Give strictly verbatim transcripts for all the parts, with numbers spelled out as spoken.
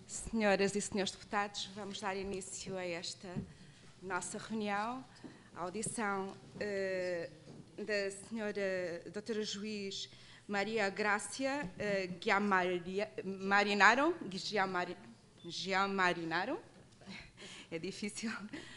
Senhoras e senhores deputados, vamos dar início a esta nossa reunião, a audição uh, da senhora doutora Juiz Maria Grácia uh, Giammarinaro, Giammarinaro, é difícil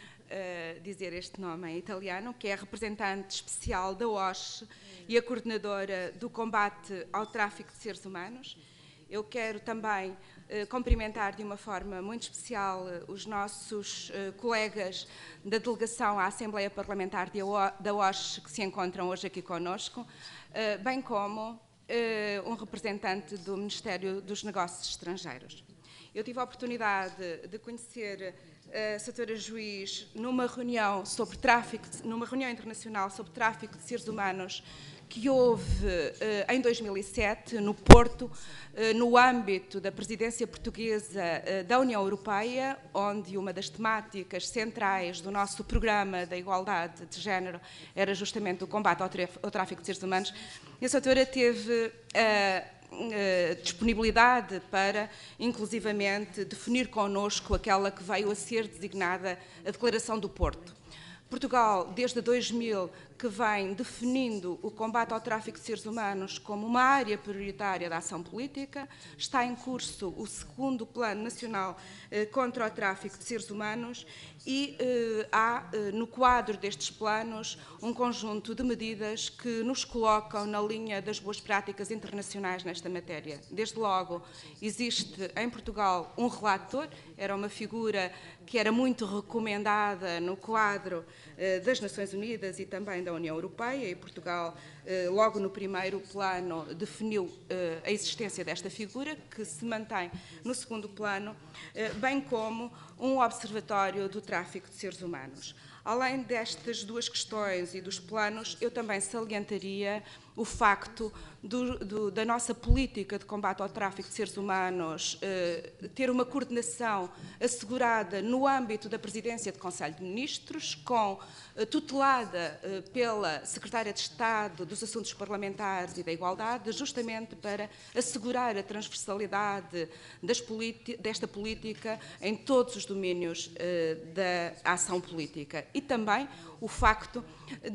uh, dizer este nome em italiano, que é a representante especial da O S C E e a coordenadora do combate ao tráfico de seres humanos. Eu quero também eh, cumprimentar de uma forma muito especial eh, os nossos eh, colegas da delegação à Assembleia Parlamentar de, da O S C E que se encontram hoje aqui conosco, eh, bem como eh, um representante do Ministério dos Negócios Estrangeiros. Eu tive a oportunidade de conhecer a senhora Juiz numa reunião sobre tráfico, numa reunião internacional sobre tráfico de seres humanos que houve uh, em dois mil e sete, no Porto, uh, no âmbito da presidência portuguesa uh, da União Europeia, onde uma das temáticas centrais do nosso programa da igualdade de género era justamente o combate ao, ao tráfico de seres humanos. E a senhora teve uh, uh, disponibilidade para, inclusivamente, definir connosco aquela que veio a ser designada a Declaração do Porto. Portugal, desde dois mil, que vem definindo o combate ao tráfico de seres humanos como uma área prioritária da ação política. Está em curso o segundo Plano Nacional eh, contra o Tráfico de Seres Humanos e eh, há, eh, no quadro destes planos, um conjunto de medidas que nos colocam na linha das boas práticas internacionais nesta matéria. Desde logo, existe em Portugal um relator, era uma figura que era muito recomendada no quadro eh, das Nações Unidas e também da União Europeia, e Portugal, eh, logo no primeiro plano, definiu eh, a existência desta figura, que se mantém no segundo plano, eh, bem como um observatório do tráfico de seres humanos. Além destas duas questões e dos planos, eu também salientaria o facto do, do, da nossa política de combate ao tráfico de seres humanos eh, ter uma coordenação assegurada no âmbito da presidência do Conselho de Ministros, com, eh, tutelada eh, pela Secretária de Estado dos Assuntos Parlamentares e da Igualdade, justamente para assegurar a transversalidade das desta política em todos os domínios eh, da ação política. E também o facto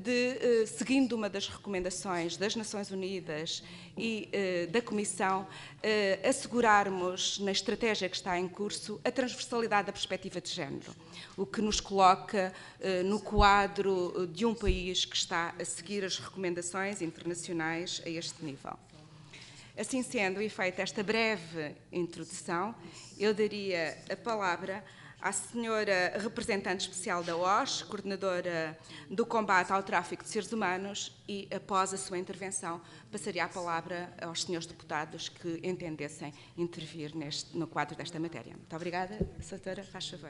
de, seguindo uma das recomendações das Nações Unidas e da Comissão, assegurarmos na estratégia que está em curso a transversalidade da perspectiva de género, o que nos coloca no quadro de um país que está a seguir as recomendações internacionais a este nível. Assim sendo, e feita esta breve introdução, eu daria a palavra à senhora representante especial da O S C E, coordenadora do combate ao tráfico de seres humanos, e, após a sua intervenção, passaria a palavra aos senhores deputados que entendessem intervir neste, no quadro desta matéria. Muito obrigada. Senhora, faz favor.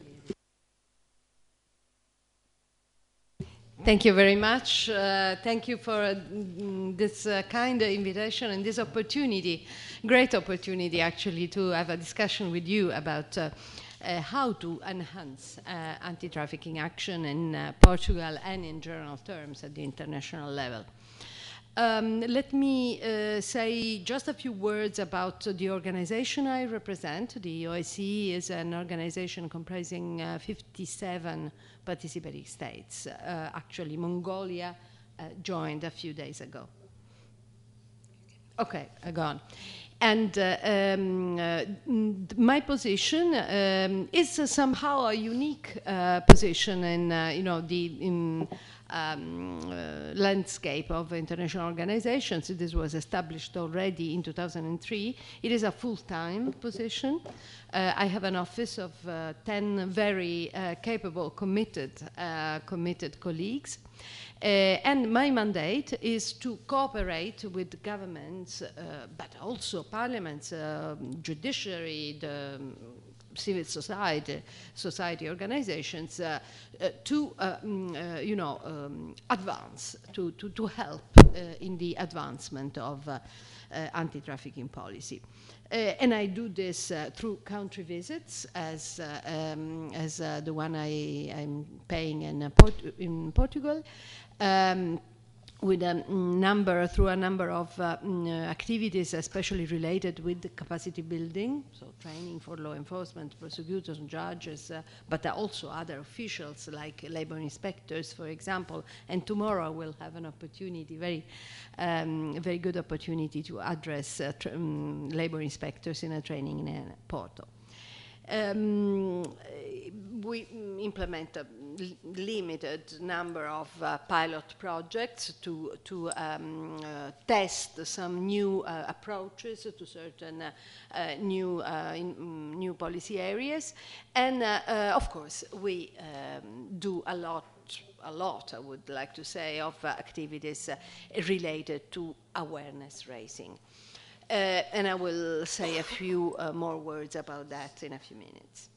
Thank you very much. Uh, thank you for uh, this uh, kind of invitation and this opportunity, great opportunity actually, to have a discussion with you about uh, Uh, how to enhance uh, anti-trafficking action in uh, Portugal and in general terms at the international level. Um, let me uh, say just a few words about uh, the organization I represent. The O S C E is an organization comprising uh, fifty-seven participating states. Uh, actually, Mongolia uh, joined a few days ago. Okay, uh, gone. And uh, um, uh, my position um, is uh, somehow a unique uh, position in, uh, you know, the in, um, uh, landscape of international organizations. This was established already in two thousand three. It is a full-time position. Uh, I have an office of uh, ten very uh, capable, committed, uh, committed colleagues. Uh, and my mandate is to cooperate with governments, uh, but also parliaments, uh, judiciary, the um, civil society, society organizations, uh, uh, to, uh, um, uh, you know, um, advance, to, to, to help uh, in the advancement of uh, uh, anti-trafficking policy. Uh, and I do this uh, through country visits, as, uh, um, as uh, the one I, I'm paying in, uh, Port in Portugal. Um, with a number, through a number of uh, activities, especially related with the capacity building, so training for law enforcement, prosecutors and judges, uh, but also other officials like labor inspectors, for example. And tomorrow we'll have an opportunity, very, um, very good opportunity to address uh, um, labor inspectors in a training in uh, Porto. Um, we implement a limited number of uh, pilot projects to, to um, uh, test some new uh, approaches to certain uh, uh, new, uh, in, um, new policy areas. And uh, uh, of course, we um, do a lot, a lot, I would like to say, of uh, activities uh, related to awareness raising. Uh, and I will say a few uh, more words about that in a few minutes.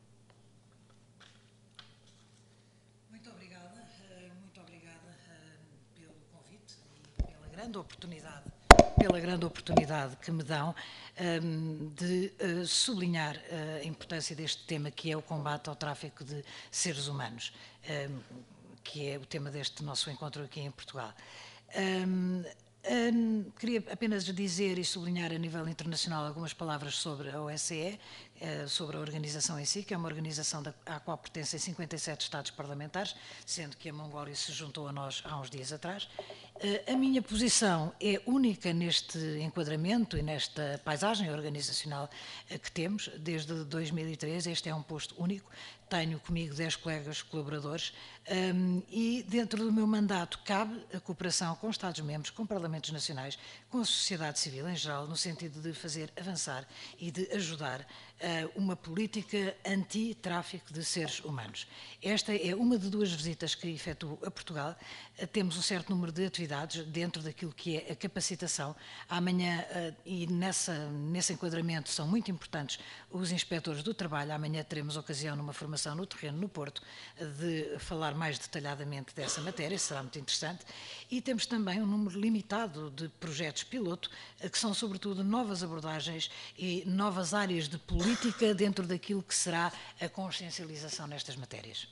Muito obrigada, uh, muito obrigada uh, pelo convite e pela grande oportunidade, pela grande oportunidade que me dão um, de uh, sublinhar uh, a importância deste tema, que é o combate ao tráfico de seres humanos, um, que é o tema deste nosso encontro aqui em Portugal. Um, Um, queria apenas dizer e sublinhar a nível internacional algumas palavras sobre a O S C E, uh, sobre a organização em si, que é uma organização da, à qual pertencem cinquenta e sete Estados parlamentares, sendo que a Mongólia se juntou a nós há uns dias atrás. Uh, a minha posição é única neste enquadramento e nesta paisagem organizacional uh, que temos desde dois mil e três. Este é um posto único. Tenho comigo dez colegas colaboradores um, e dentro do meu mandato cabe a cooperação com Estados-membros, com Parlamentos Nacionais, com a sociedade civil em geral, no sentido de fazer avançar e de ajudar uh, uma política anti-tráfico de seres humanos. Esta é uma de duas visitas que efetuo a Portugal. Uh, temos um certo número de atividades dentro daquilo que é a capacitação. Amanhã, uh, e nessa, nesse enquadramento são muito importantes os inspectores do trabalho. Amanhã teremos ocasião numa formação no terreno, no Porto, de falar mais detalhadamente dessa matéria, será muito interessante. E temos também um número limitado de projetos piloto, que são sobretudo novas abordagens e novas áreas de política dentro daquilo que será a consciencialização nestas matérias.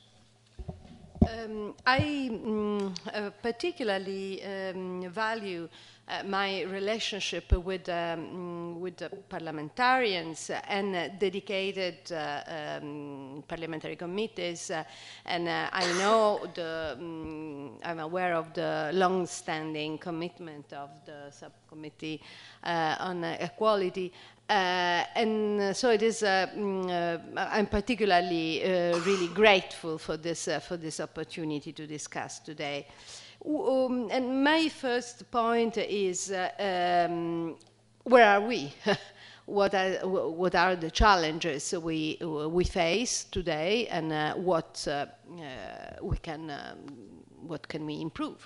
Um, I um, uh, particularly um, value uh, my relationship with, um, with the parliamentarians and uh, dedicated uh, um, parliamentary committees, uh, and uh, I know the, um, I'm aware of the long-standing commitment of the subcommittee uh, on uh, equality. Uh, and uh, so it is. Uh, mm, uh, I'm particularly uh, really grateful for this uh, for this opportunity to discuss today. Um, and my first point is: uh, um, where are we? what are what are the challenges we we face today, and uh, what uh, uh, we can um, what can we improve?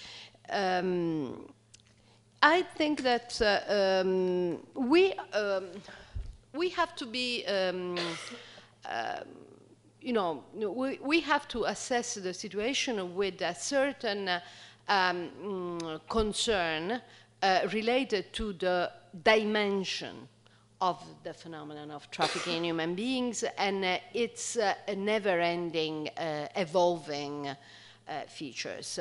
Um, I think that uh, um, we um, we have to be, um, uh, you know, we, we have to assess the situation with a certain uh, um, concern uh, related to the dimension of the phenomenon of trafficking in human beings and uh, its uh, never-ending, uh, evolving uh, features.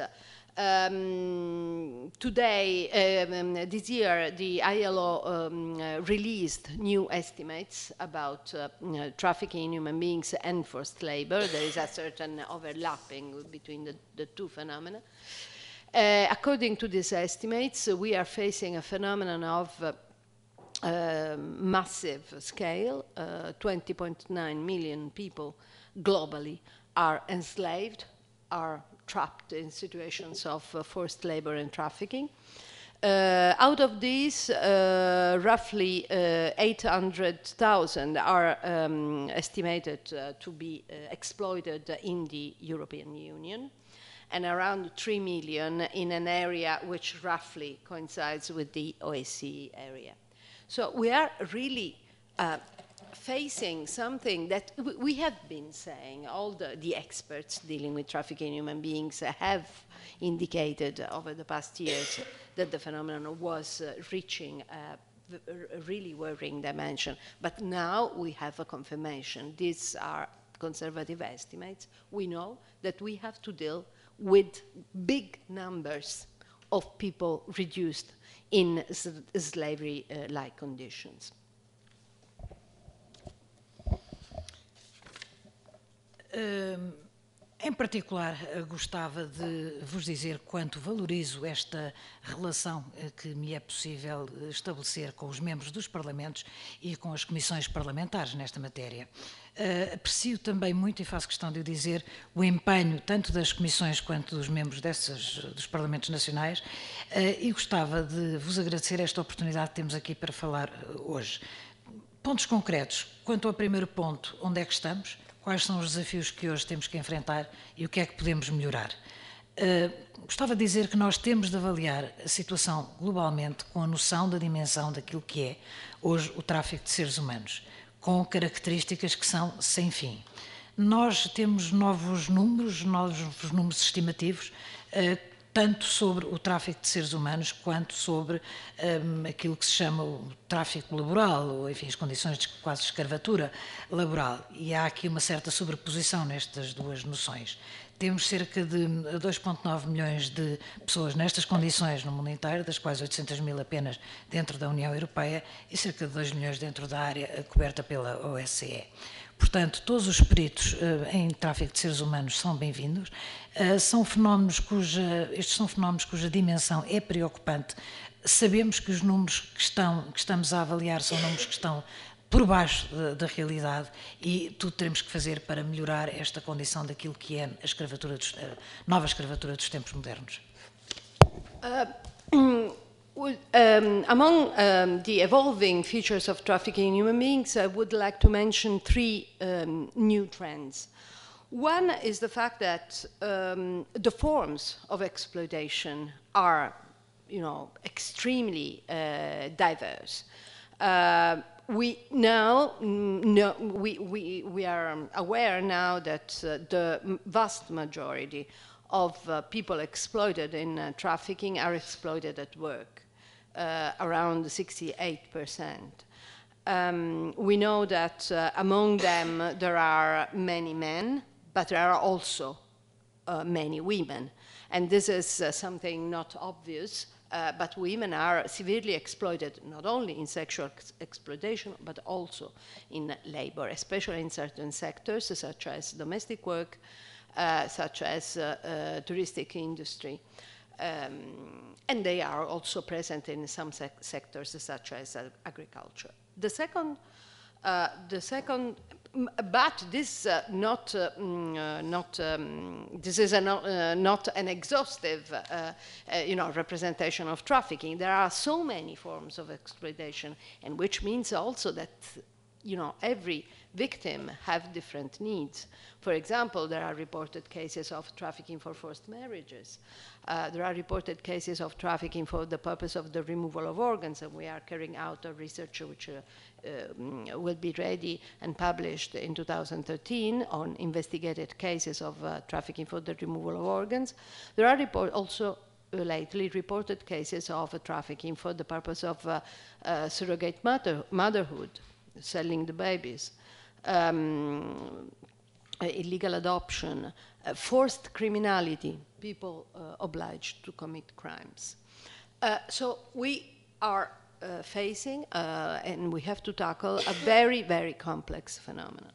Um, today, um, this year, the I L O um, uh, released new estimates about uh, uh, trafficking in human beings and forced labor. There is a certain overlapping between the, the two phenomena. Uh, according to these estimates, uh, we are facing a phenomenon of uh, uh, massive scale. Uh, twenty point nine million people globally are enslaved, are trapped in situations of uh, forced labor and trafficking. Uh, out of these, uh, roughly uh, eight hundred thousand are um, estimated uh, to be uh, exploited in the European Union, and around three million in an area which roughly coincides with the O S C E area. So we are really uh, facing something that we have been saying. All the, the experts dealing with trafficking in human beings have indicated over the past years that the phenomenon was uh, reaching a, a really worrying dimension. But now we have a confirmation. These are conservative estimates. We know that we have to deal with big numbers of people reduced in slavery-like conditions. Um, em particular, gostava de vos dizer quanto valorizo esta relação que me é possível estabelecer com os membros dos parlamentos e com as comissões parlamentares nesta matéria. Uh, aprecio também muito, e faço questão de o dizer, o empenho tanto das comissões quanto dos membros dessas, dos parlamentos nacionais, uh, e gostava de vos agradecer esta oportunidade que temos aqui para falar hoje. Pontos concretos. Quanto ao primeiro ponto, onde é que estamos? Quais são os desafios que hoje temos que enfrentar e o que é que podemos melhorar? Uh, gostava de dizer que nós temos de avaliar a situação globalmente com a noção da dimensão daquilo que é hoje o tráfico de seres humanos, com características que são sem fim. Nós temos novos números, novos números estimativos, uh, tanto sobre o tráfico de seres humanos quanto sobre um, aquilo que se chama o tráfico laboral, ou enfim, as condições de quase escravatura laboral. E há aqui uma certa sobreposição nestas duas noções. Temos cerca de dois vírgula nove milhões de pessoas nestas condições no mundo inteiro, das quais oitocentos mil apenas dentro da União Europeia e cerca de dois milhões dentro da área coberta pela O S C E. Portanto, todos os peritos uh, em tráfico de seres humanos são bem-vindos. Uh, são fenómenos cuja, estes são fenómenos cuja dimensão é preocupante. Sabemos que os números que, estão, que estamos a avaliar são números que estão por baixo da, da realidade e tudo teremos que fazer para melhorar esta condição daquilo que é a escravatura dos, a nova escravatura dos tempos modernos. Uh, Um, among um, the evolving features of trafficking in human beings, I would like to mention three um, new trends. One is the fact that um, the forms of exploitation are, you know, extremely uh, diverse. Uh, we now know, we, we, we are aware now that uh, the vast majority of uh, people exploited in uh, trafficking are exploited at work. Uh, around sixty-eight percent. Um, we know that uh, among them uh, there are many men, but there are also uh, many women. And this is uh, something not obvious, uh, but women are severely exploited not only in sexual ex exploitation, but also in labor, especially in certain sectors such as domestic work, uh, such as uh, uh, touristic industry. Um, and they are also present in some sec sectors such as uh, agriculture. The second, uh, the second, but this uh, not uh, uh, not um, this is a no, uh, not an exhaustive uh, uh, you know representation of trafficking. There are so many forms of exploitation, and which means also that you know every victim have different needs. For example, there are reported cases of trafficking for forced marriages. Uh, there are reported cases of trafficking for the purpose of the removal of organs, and we are carrying out a research which uh, um, will be ready and published in two thousand thirteen on investigated cases of uh, trafficking for the removal of organs. There are report also uh, lately reported cases of uh, trafficking for the purpose of uh, uh, surrogate mother motherhood, selling the babies. Um, uh, illegal adoption, uh, forced criminality, people uh, obliged to commit crimes. Uh, so we are uh, facing, uh, and we have to tackle, a very, very complex phenomenon.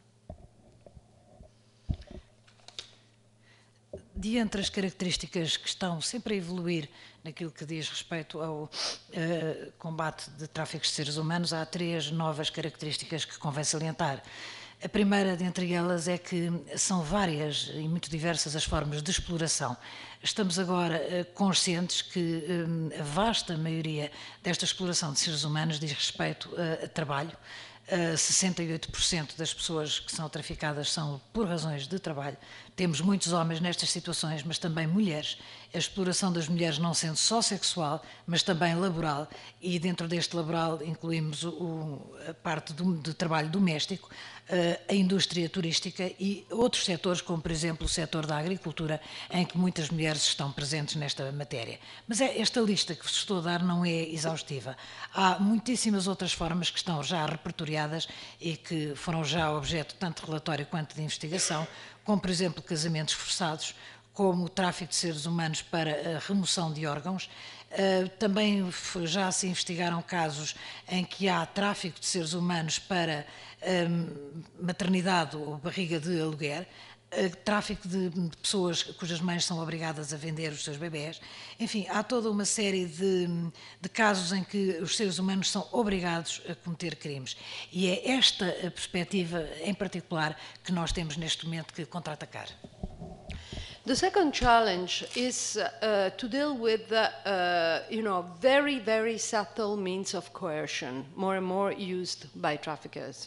De entre as características que estão sempre a evoluir naquilo que diz respeito ao uh, combate de tráficos de seres humanos, há três novas características que convém salientar. A primeira dentre elas é que são várias e muito diversas as formas de exploração. Estamos agora uh, conscientes que um, a vasta maioria desta exploração de seres humanos diz respeito uh, a trabalho. Uh, sessenta e oito por cento das pessoas que são traficadas são por razões de trabalho. Temos muitos homens nestas situações, mas também mulheres. A exploração das mulheres não sendo só sexual, mas também laboral, e dentro deste laboral incluímos o, a parte do, de trabalho doméstico, uh, a indústria turística e outros setores, como por exemplo o setor da agricultura, em que muitas mulheres estão presentes nesta matéria. Mas é, esta lista que vos estou a dar não é exaustiva. Há muitíssimas outras formas que estão já repertoriadas e que foram já objeto tanto de relatório quanto de investigação, como por exemplo casamentos forçados, como o tráfico de seres humanos para a remoção de órgãos. Uh, também já se investigaram casos em que há tráfico de seres humanos para um, maternidade ou barriga de aluguer, uh, tráfico de, de pessoas cujas mães são obrigadas a vender os seus bebés. Enfim, há toda uma série de, de casos em que os seres humanos são obrigados a cometer crimes. E é esta a perspectiva, em particular, que nós temos neste momento que contra-atacar. The second challenge is uh, to deal with the, uh, you know, very, very subtle means of coercion, more and more used by traffickers.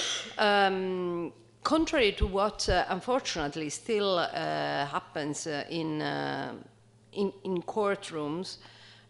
Um, contrary to what, uh, unfortunately, still uh, happens uh, in, uh, in, in courtrooms,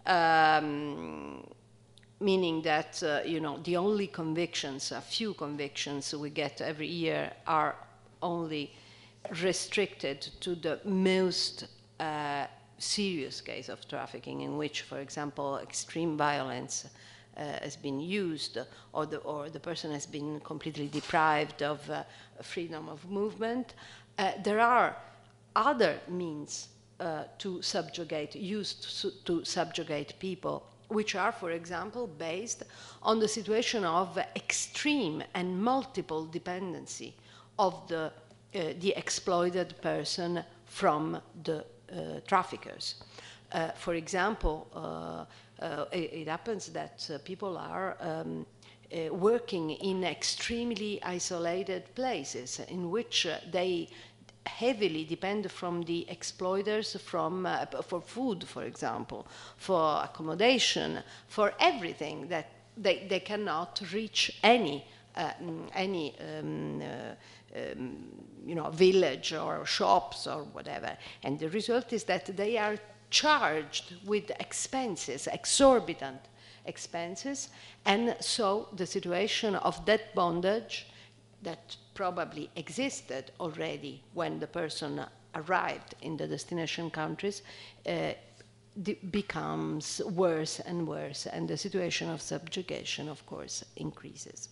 um, meaning that, uh, you know, the only convictions, a few convictions we get every year are only restricted to the most uh, serious case of trafficking, in which, for example, extreme violence uh, has been used, or the, or the person has been completely deprived of uh, freedom of movement. Uh, there are other means uh, to subjugate, used to, to subjugate people, which are, for example, based on the situation of extreme and multiple dependency of the Uh, the exploited person from the uh, traffickers. Uh, for example, uh, uh, it, it happens that uh, people are um, uh, working in extremely isolated places in which uh, they heavily depend from the exploiters from, uh, for food, for example, for accommodation, for everything that they, they cannot reach any, uh, any um, uh, Um, you know, village or shops or whatever. And the result is that they are charged with expenses, exorbitant expenses, and so the situation of that bondage that probably existed already when the person arrived in the destination countries uh, becomes worse and worse, and the situation of subjugation, of course, increases.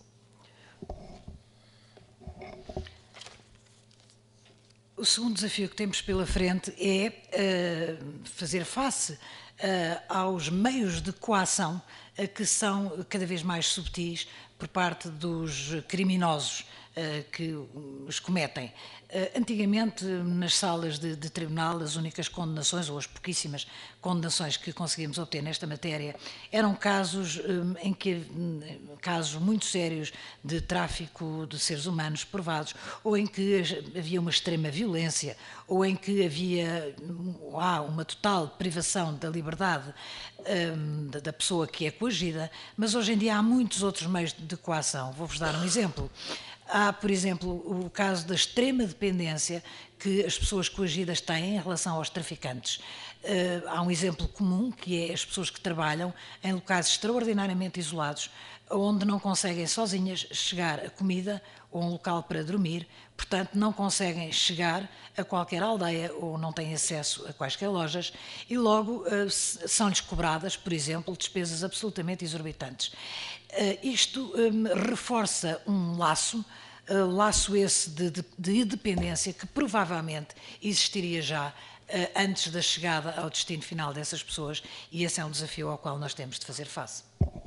O segundo desafio que temos pela frente é uh, fazer face uh, aos meios de coação uh, que são cada vez mais subtis por parte dos criminosos uh, que os cometem. Uh, antigamente, nas salas de, de tribunal, as únicas condenações, ou as pouquíssimas condenações que conseguimos obter nesta matéria, eram casos um, em que, um, casos muito sérios de tráfico de seres humanos provados, ou em que havia uma extrema violência, ou em que havia um, ah, uma total privação da liberdade um, da, da pessoa que é coagida, mas hoje em dia há muitos outros meios de coação. Vou-vos dar um exemplo. Há, por exemplo, o caso da extrema dependência que as pessoas coagidas têm em relação aos traficantes. Uh, há um exemplo comum, que é as pessoas que trabalham em locais extraordinariamente isolados, onde não conseguem sozinhas chegar a comida ou um local para dormir, portanto não conseguem chegar a qualquer aldeia ou não têm acesso a quaisquer lojas e logo uh, são-lhes cobradas, por exemplo, despesas absolutamente exorbitantes. Uh, isto um, reforça um laço, uh, laço esse de, de, de dependência que provavelmente existiria já uh, antes da chegada ao destino final dessas pessoas, e esse é um desafio ao qual nós temos de fazer face.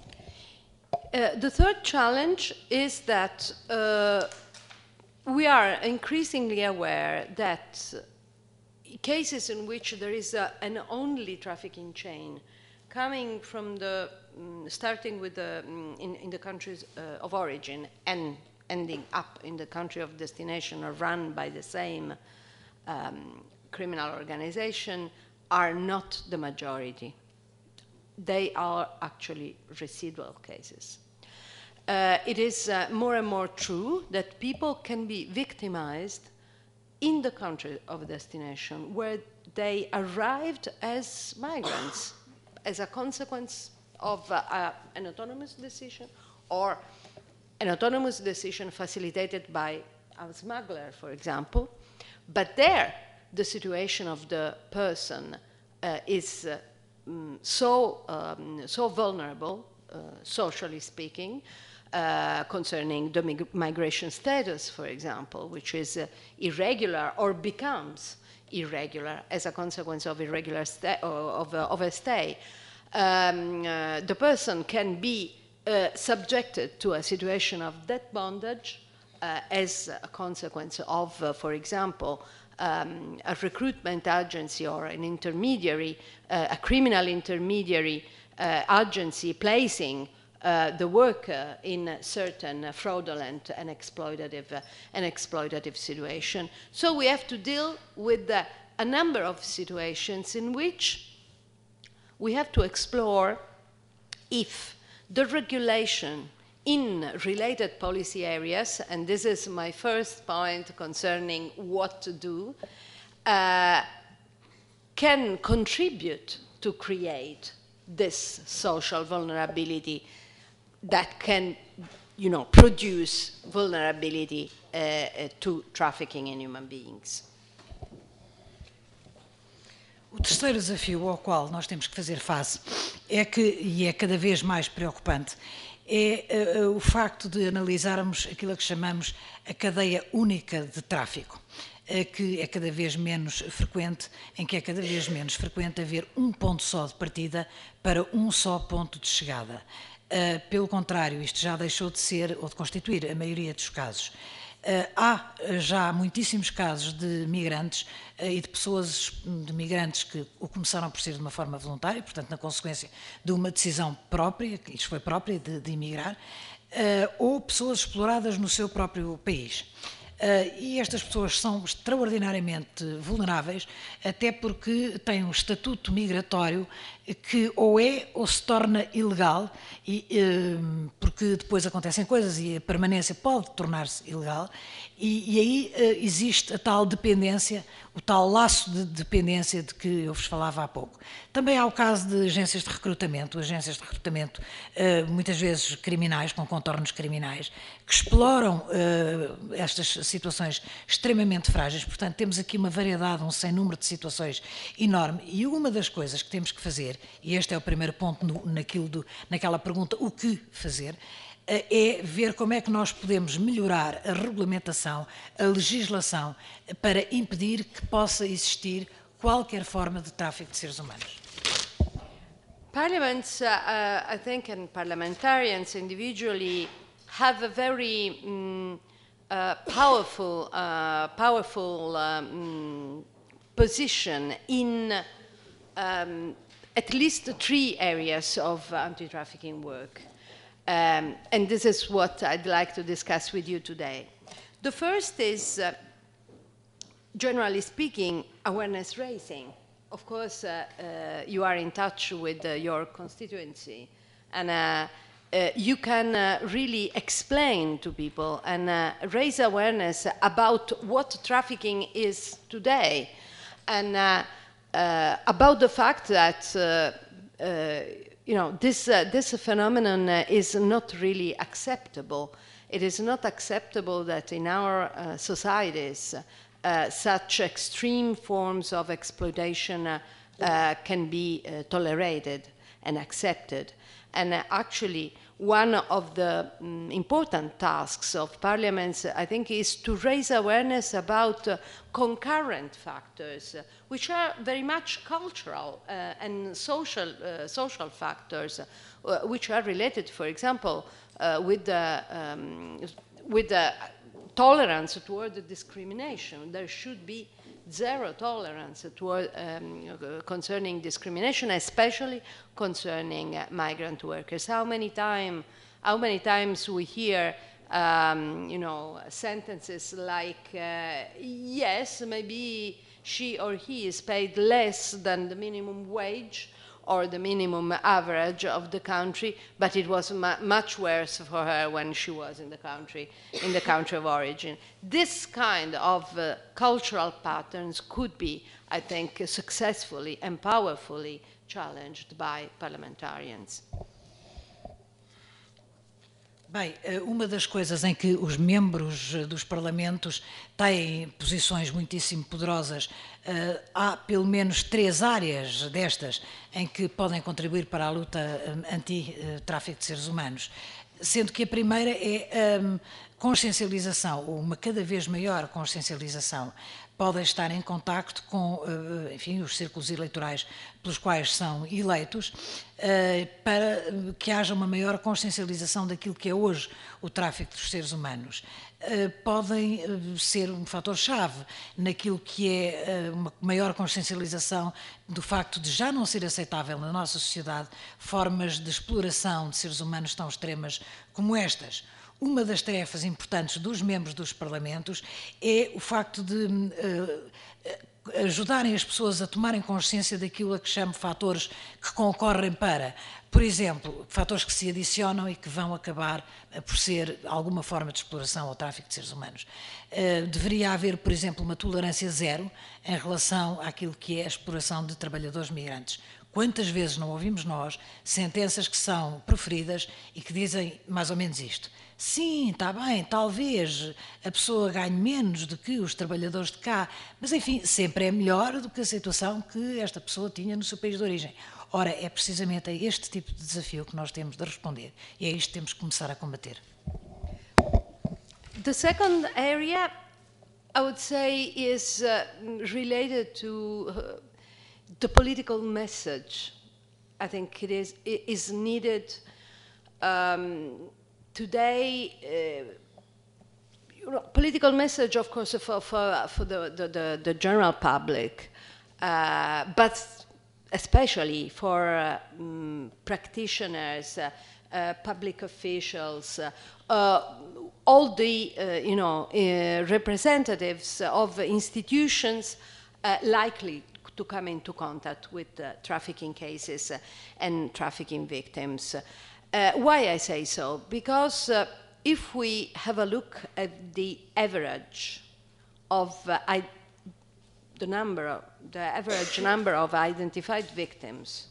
Uh, the third challenge is that uh, we are increasingly aware that cases in which there is a, an only trafficking chain coming from the, um, starting with the, um, in, in the countries uh, of origin and ending up in the country of destination or run by the same um, criminal organization are not the majority. They are actually residual cases. Uh, it is uh, more and more true that people can be victimized in the country of destination where they arrived as migrants as a consequence of uh, uh, an autonomous decision or an autonomous decision facilitated by a smuggler, for example. But there, the situation of the person uh, is uh, So, um, so vulnerable, uh, socially speaking, uh, concerning the mig migration status, for example, which is uh, irregular or becomes irregular, as a consequence of irregular stay, of, uh, of a stay. Um, uh, the person can be uh, subjected to a situation of debt bondage uh, as a consequence of, uh, for example, um, a recruitment agency or an intermediary, uh, a criminal intermediary uh, agency placing uh, the worker in a certain uh, fraudulent and exploitative, uh, and exploitative situation. So we have to deal with uh, a number of situations in which we have to explore if the regulation in related policy areas, and this is my first point concerning what to do, uh, can contribute to create this social vulnerability that can, you know, produce vulnerability uh, uh, to trafficking in human beings. O terceiro desafio ao qual nós temos que fazer face é que, e é cada vez mais preocupante, é uh, o facto de analisarmos aquilo que chamamos a cadeia única de tráfico, uh, que é cada vez menos frequente, em que é cada vez menos frequente haver um ponto só de partida para um só ponto de chegada. Uh, pelo contrário, isto já deixou de ser, ou de constituir, a maioria dos casos. Uh, há já muitíssimos casos de migrantes uh, e de pessoas, de migrantes que o começaram por ser de uma forma voluntária, portanto, na consequência de uma decisão própria, que lhes foi própria, de, de emigrar, uh, ou pessoas exploradas no seu próprio país. Uh, e estas pessoas são extraordinariamente vulneráveis, até porque têm um estatuto migratório que ou é ou se torna ilegal, e, uh, porque depois acontecem coisas e a permanência pode tornar-se ilegal, e, e aí uh, existe a tal dependência, o tal laço de dependência de que eu vos falava há pouco. Também há o caso de agências de recrutamento, agências de recrutamento uh, muitas vezes criminais, com contornos criminais, que exploram uh, estas situações extremamente frágeis. Portanto, temos aqui uma variedade, um sem número de situações enorme, e uma das coisas que temos que fazer, e este é o primeiro ponto no, naquilo do, naquela pergunta, o que fazer, é ver como é que nós podemos melhorar a regulamentação, a legislação, para impedir que possa existir qualquer forma de tráfico de seres humanos. Parliaments, uh, uh, I think, and parliamentarians individually have a very um, uh, powerful, uh, powerful um, position in um, at least three areas of anti-trafficking work. Um, and this is what I'd like to discuss with you today. The first is, uh, generally speaking, awareness raising. Of course, uh, uh, you are in touch with uh, your constituency, and uh, uh, you can uh, really explain to people and uh, raise awareness about what trafficking is today, and uh, uh, about the fact that uh, uh, you know, this, uh, this phenomenon uh, is not really acceptable. It is not acceptable that in our uh, societies uh, such extreme forms of exploitation uh, uh, can be uh, tolerated and accepted. And uh, actually, one of the um, important tasks of parliaments, I think, is to raise awareness about uh, concurrent factors, uh, which are very much cultural uh, and social, uh, social factors, uh, which are related, for example, uh, with the, um, with the tolerance toward the discrimination. There should be zero tolerance toward, um, concerning discrimination, especially concerning uh, migrant workers. How many time, how many times we hear, um, you know, sentences like, uh, "Yes, maybe she or he is paid less than the minimum wage or the minimum average of the country, but it was mu much worse for her when she was in the country, in the country of origin." This kind of uh, cultural patterns could be, I think, successfully and powerfully challenged by parliamentarians. Bem, uma das coisas em que os membros dos parlamentos têm posições muitíssimo poderosas, há pelo menos três áreas destas em que podem contribuir para a luta anti-tráfico de seres humanos, sendo que a primeira é consciencialização, ou uma cada vez maior consciencialização, podem estar em contacto com, enfim, os círculos eleitorais pelos quais são eleitos, para que haja uma maior consciencialização daquilo que é hoje o tráfico dos seres humanos. Podem ser um fator-chave naquilo que é uma maior consciencialização do facto de já não ser aceitável na nossa sociedade formas de exploração de seres humanos tão extremas como estas. Uma das tarefas importantes dos membros dos parlamentos é o facto de uh, ajudarem as pessoas a tomarem consciência daquilo a que chamo fatores que concorrem para, por exemplo, fatores que se adicionam e que vão acabar por ser alguma forma de exploração ou tráfico de seres humanos. Uh, deveria haver, por exemplo, uma tolerância zero em relação àquilo que é a exploração de trabalhadores migrantes. Quantas vezes não ouvimos nós sentenças que são proferidas e que dizem mais ou menos isto? Sim, está bem, talvez a pessoa ganhe menos do que os trabalhadores de cá, mas enfim, sempre é melhor do que a situação que esta pessoa tinha no seu país de origem. Ora, é precisamente a este tipo de desafio que nós temos de responder e é isto que temos que começar a combater. The second area, I would say, is uh, related to uh, the political message. I think it is, it is needed um, today. Uh, you know, political message, of course, for, for, for the, the, the, the general public, uh, but especially for uh, um, practitioners, uh, uh, public officials, uh, uh, all the uh, you know uh, representatives of institutions uh, likely to come into contact with uh, trafficking cases uh, and trafficking victims. Uh, why I say so? Because uh, if we have a look at the average of uh, I, the number, of, the average number of identified victims,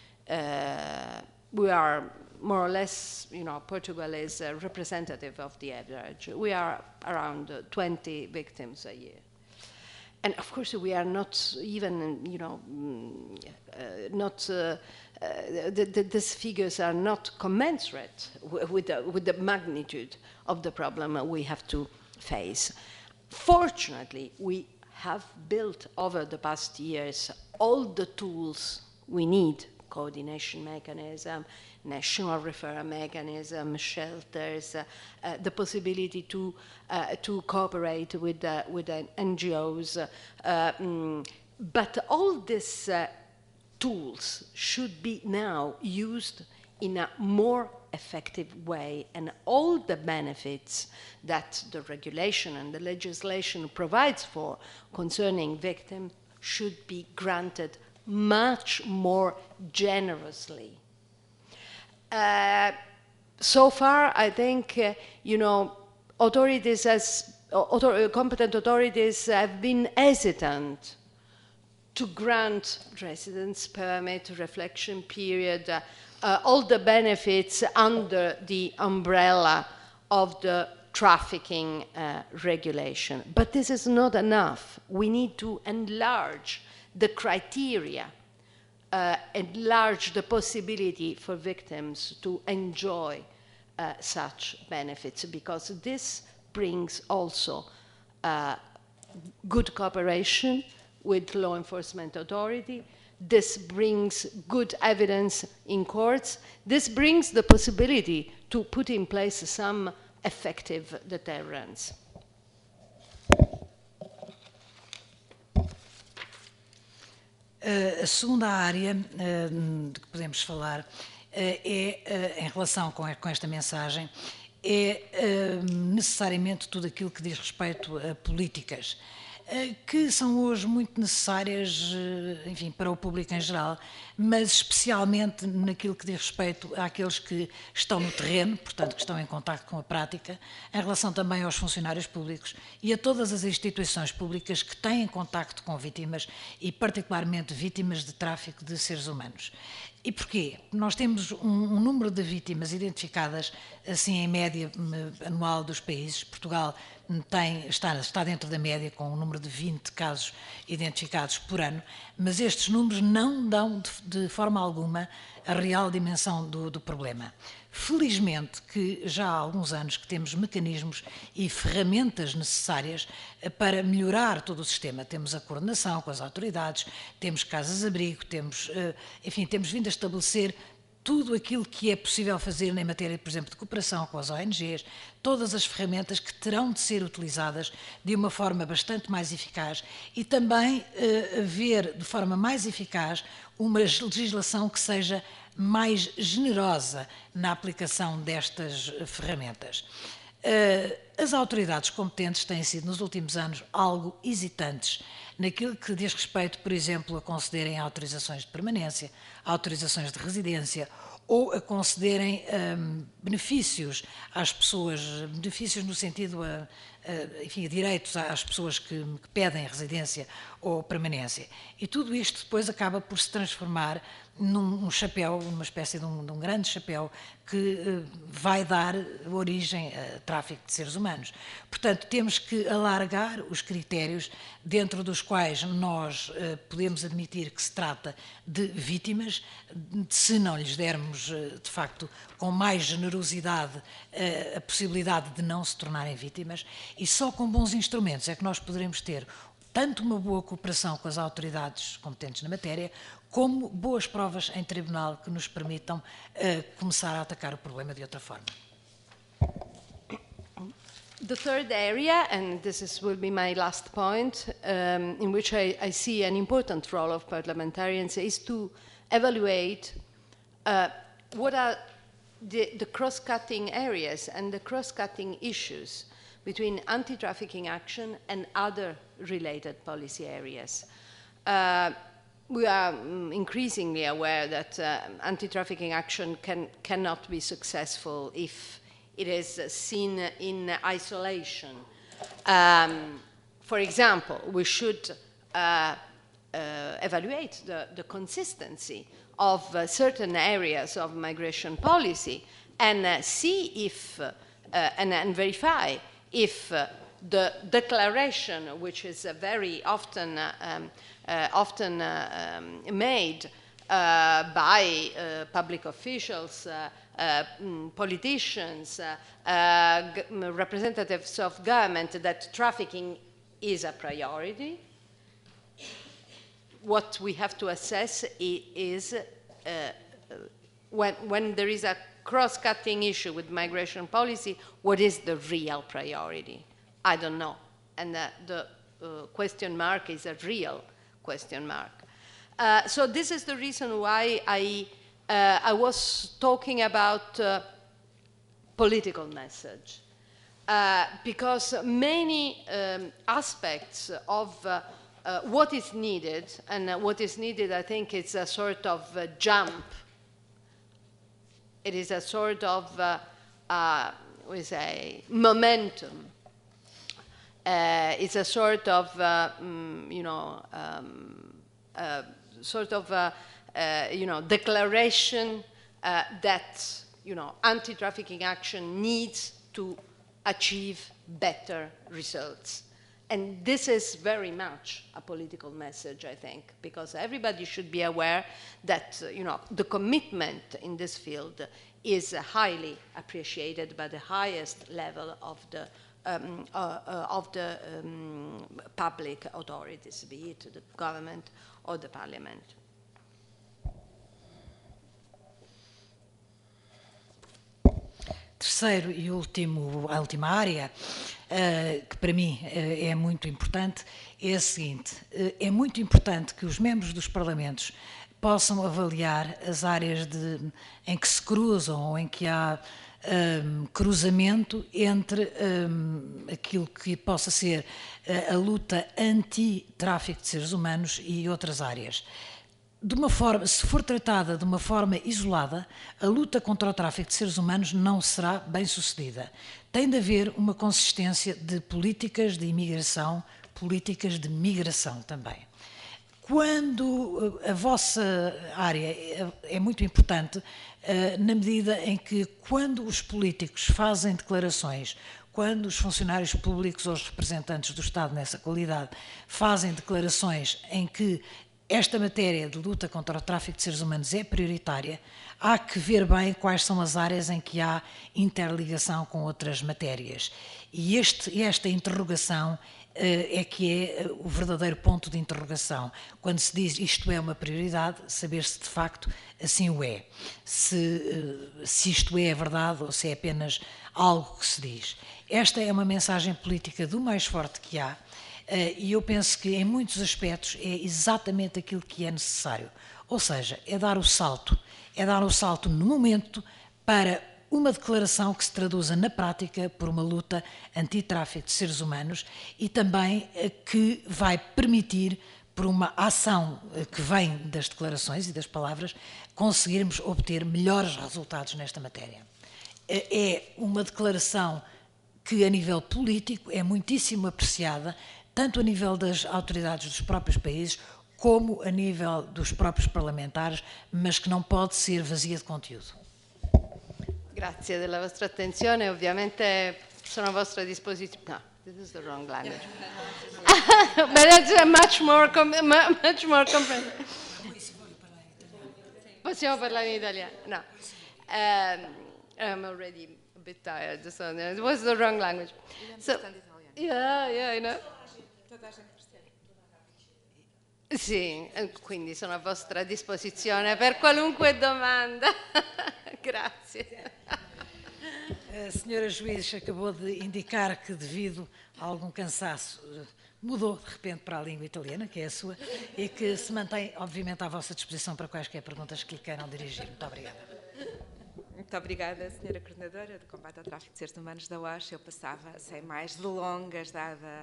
uh, we are more or less, you know, Portugal is uh, representative of the average. We are around uh, twenty victims a year. And of course, we are not even, you know, uh, not, uh, uh, the, the, these figures are not commensurate with the, with the magnitude of the problem we have to face. Fortunately, we have built over the past years all the tools we need, coordination mechanism, national referral mechanism, shelters, uh, uh, the possibility to uh, to cooperate with uh, with uh, N G Os, uh, um, but all these uh, tools should be now used in a more effective way, and all the benefits that the regulation and the legislation provides for concerning victims should be granted much more generously. Uh, so far, I think, uh, you know, authorities as author competent authorities have been hesitant to grant residence permit, reflection period, uh, uh, all the benefits under the umbrella of the trafficking uh, regulation. But this is not enough. We need to enlarge the criteria, uh, enlarge the possibility for victims to enjoy uh, such benefits, because this brings also uh, good cooperation with law enforcement authority. This brings good evidence in courts. This brings the possibility to put in place some effective deterrence. Uh, a segunda área uh, de que podemos falar uh, é, uh, em relação com, com esta mensagem, é uh, necessariamente tudo aquilo que diz respeito a políticas, uh, que são hoje muito necessárias, uh, enfim, para o público em geral, mas especialmente naquilo que diz respeito àqueles que estão no terreno, portanto, que estão em contacto com a prática, em relação também aos funcionários públicos e a todas as instituições públicas que têm contacto com vítimas e particularmente vítimas de tráfico de seres humanos. E porquê? Nós temos um, um número de vítimas identificadas, assim, em média anual dos países. Portugal tem, está, está dentro da média, com um número de vinte casos identificados por ano, mas estes números não dão de, de forma alguma a real dimensão do, do problema. Felizmente que já há alguns anos que temos mecanismos e ferramentas necessárias para melhorar todo o sistema. Temos a coordenação com as autoridades, temos casas-abrigo, temos, enfim, temos vindo a estabelecer tudo aquilo que é possível fazer em matéria, por exemplo, de cooperação com as O N Gs, todas as ferramentas que terão de ser utilizadas de uma forma bastante mais eficaz e também uh, ver de forma mais eficaz uma legislação que seja mais generosa na aplicação destas ferramentas. Uh, as autoridades competentes têm sido, nos últimos anos, algo hesitantes naquilo que diz respeito, por exemplo, a concederem autorizações de permanência, autorizações de residência ou a concederem um, benefícios às pessoas, benefícios no sentido, a, a, enfim, direitos às pessoas que, que pedem residência ou permanência. E tudo isto depois acaba por se transformar num um chapéu, numa espécie de um, de um grande chapéu que uh, vai dar origem a tráfico de seres humanos. Portanto, temos que alargar os critérios dentro dos quais nós uh, podemos admitir que se trata de vítimas, se não lhes dermos, uh, de facto, com mais generosidade uh, a possibilidade de não se tornarem vítimas, e só com bons instrumentos é que nós poderemos ter tanto uma boa cooperação com as autoridades competentes na matéria, como boas provas em tribunal que nos permitam uh, começar a atacar o problema de outra forma. The third area, and this is, will be my last point, um, in which I, I see an important role of parliamentarians, is to evaluate uh, what are the, the cross-cutting areas and the cross-cutting issues between anti-trafficking action and other related policy areas. Uh, we are um, increasingly aware that uh, anti-trafficking action can, cannot be successful if it is uh, seen in isolation. Um, for example, we should uh, uh, evaluate the, the consistency of uh, certain areas of migration policy and uh, see if, uh, uh, and, and verify if uh, the declaration, which is uh, very often, uh, um, uh, often uh, um, made uh, by uh, public officials, uh, uh, mm, politicians, uh, uh, representatives of government, that trafficking is a priority. What we have to assess is uh, when, when there is a cross-cutting issue with migration policy, what is the real priority? I don't know. And uh, the uh, question mark is a real question mark. Uh, so this is the reason why I, uh, I was talking about uh, political message. Uh, because many um, aspects of uh, uh, what is needed, and uh, what is needed, I think, is a sort of uh, jump. It is a sort of, uh, uh, we say, momentum. Uh, it's a sort of, uh, mm, you know, um, uh, sort of, uh, uh, you know, declaration uh, that, you know, anti-trafficking action needs to achieve better results. And this is very much a political message, I think, because everybody should be aware that, uh, you know, the commitment in this field is uh, highly appreciated by the highest level of the Um, uh, uh, of the um, public authorities, be it the government or the parliament. Terceiro e último, a última área, uh, que para mim uh, é muito importante, é a seguinte: uh, é muito importante que os membros dos parlamentos possam avaliar as áreas de, em que se cruzam ou em que há Um, cruzamento entre um, aquilo que possa ser a, a luta anti-tráfico de seres humanos e outras áreas. De uma forma, se for tratada de uma forma isolada, a luta contra o tráfico de seres humanos não será bem sucedida. Tem de haver uma consistência de políticas de imigração, políticas de migração também. Quando a vossa área é muito importante, na medida em que, quando os políticos fazem declarações, quando os funcionários públicos ou os representantes do Estado nessa qualidade fazem declarações em que esta matéria de luta contra o tráfico de seres humanos é prioritária, há que ver bem quais são as áreas em que há interligação com outras matérias. E este, esta interrogação é que é o verdadeiro ponto de interrogação. Quando se diz isto é uma prioridade, saber se de facto assim o é. Se, se isto é verdade ou se é apenas algo que se diz. Esta é uma mensagem política do mais forte que há e eu penso que em muitos aspectos é exatamente aquilo que é necessário. Ou seja, é dar o salto. É dar o salto no momento para uma declaração que se traduza na prática por uma luta anti-tráfico de seres humanos e também que vai permitir, por uma ação que vem das declarações e das palavras, conseguirmos obter melhores resultados nesta matéria. É uma declaração que, a nível político, é muitíssimo apreciada, tanto a nível das autoridades dos próprios países, como a nível dos próprios parlamentares, mas que não pode ser vazia de conteúdo. Grazie della vostra attenzione, ovviamente sono a vostra disposizione. No, this is the wrong language. But it's a much more, much more comprehensive. Possiamo parlare in italiano? No. Um, I'm already a bit tired, so it was the wrong language. So, yeah, yeah, I know. Sì, quindi sono a vostra disposizione per qualunque domanda. Grazie. A senhora juiz acabou de indicar que, devido a algum cansaço, mudou de repente para a língua italiana, que é a sua, e que se mantém, obviamente, à vossa disposição para quaisquer perguntas que lhe queiram dirigir. Muito obrigada. Muito obrigada, senhora Coordenadora do Combate ao Tráfico de Seres Humanos da O A S H. Eu passava, sem mais delongas, dada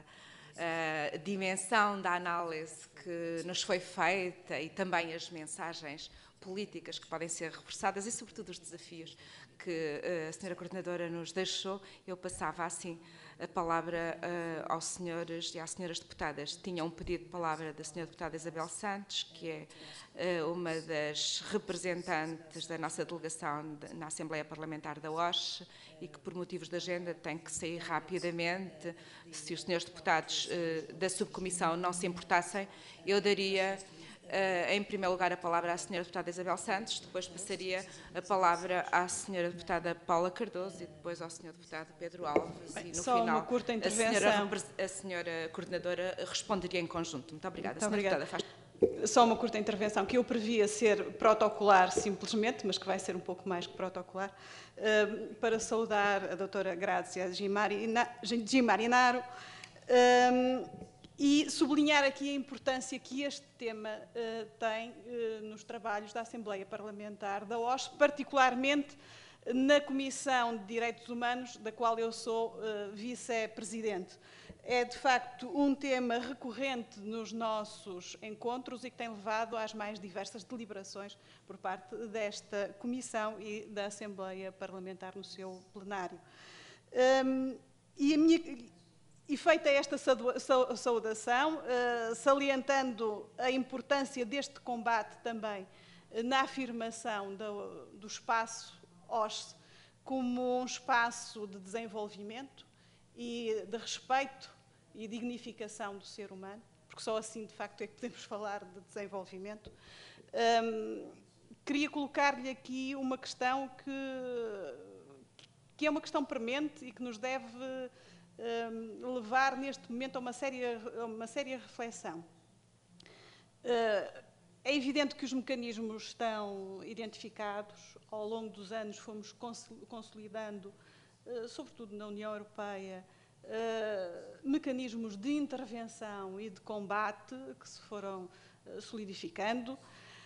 a dimensão da análise que nos foi feita e também as mensagens políticas que podem ser reforçadas e, sobretudo, os desafios que a senhora Coordenadora nos deixou. Eu passava, assim, a palavra uh, aos senhores e às senhoras deputadas. Tinha um pedido de palavra da senhora deputada Isabel Santos, que é uh, uma das representantes da nossa delegação de, na Assembleia Parlamentar da O A S H e que, por motivos de agenda, tem que sair rapidamente. Se os senhores deputados uh, da subcomissão não se importassem, eu daria, uh, em primeiro lugar, a palavra à senhora deputada Isabel Santos, depois passaria a palavra à senhora deputada Paula Cardoso e depois ao senhor deputado Pedro Alves. Bem, e, no só final, uma curta intervenção. A senhora, a senhora Coordenadora responderia em conjunto. Muito obrigada. Muito senhora obrigada. Deputada, faz... Só uma curta intervenção, que eu previa ser protocolar simplesmente, mas que vai ser um pouco mais que protocolar, uh, para saudar a doutora Grazia Gimarinaro uh, e sublinhar aqui a importância que este tema uh, tem uh, nos trabalhos da Assembleia Parlamentar da O A S H, particularmente na Comissão de Direitos Humanos, da qual eu sou uh, vice-presidente. É, de facto, um tema recorrente nos nossos encontros e que tem levado às mais diversas deliberações por parte desta Comissão e da Assembleia Parlamentar no seu plenário. Um, e, a minha, e feita esta saudação, uh, salientando a importância deste combate também uh, na afirmação do, do espaço O S C como um espaço de desenvolvimento e de respeito e dignificação do ser humano, porque só assim, de facto, é que podemos falar de desenvolvimento. Um, queria colocar-lhe aqui uma questão que, que é uma questão premente e que nos deve um, levar, neste momento, a uma séria, a uma séria reflexão. Uh, é evidente que os mecanismos estão identificados, ao longo dos anos fomos consolidando, uh, sobretudo na União Europeia, Uh, mecanismos de intervenção e de combate que se foram uh, solidificando,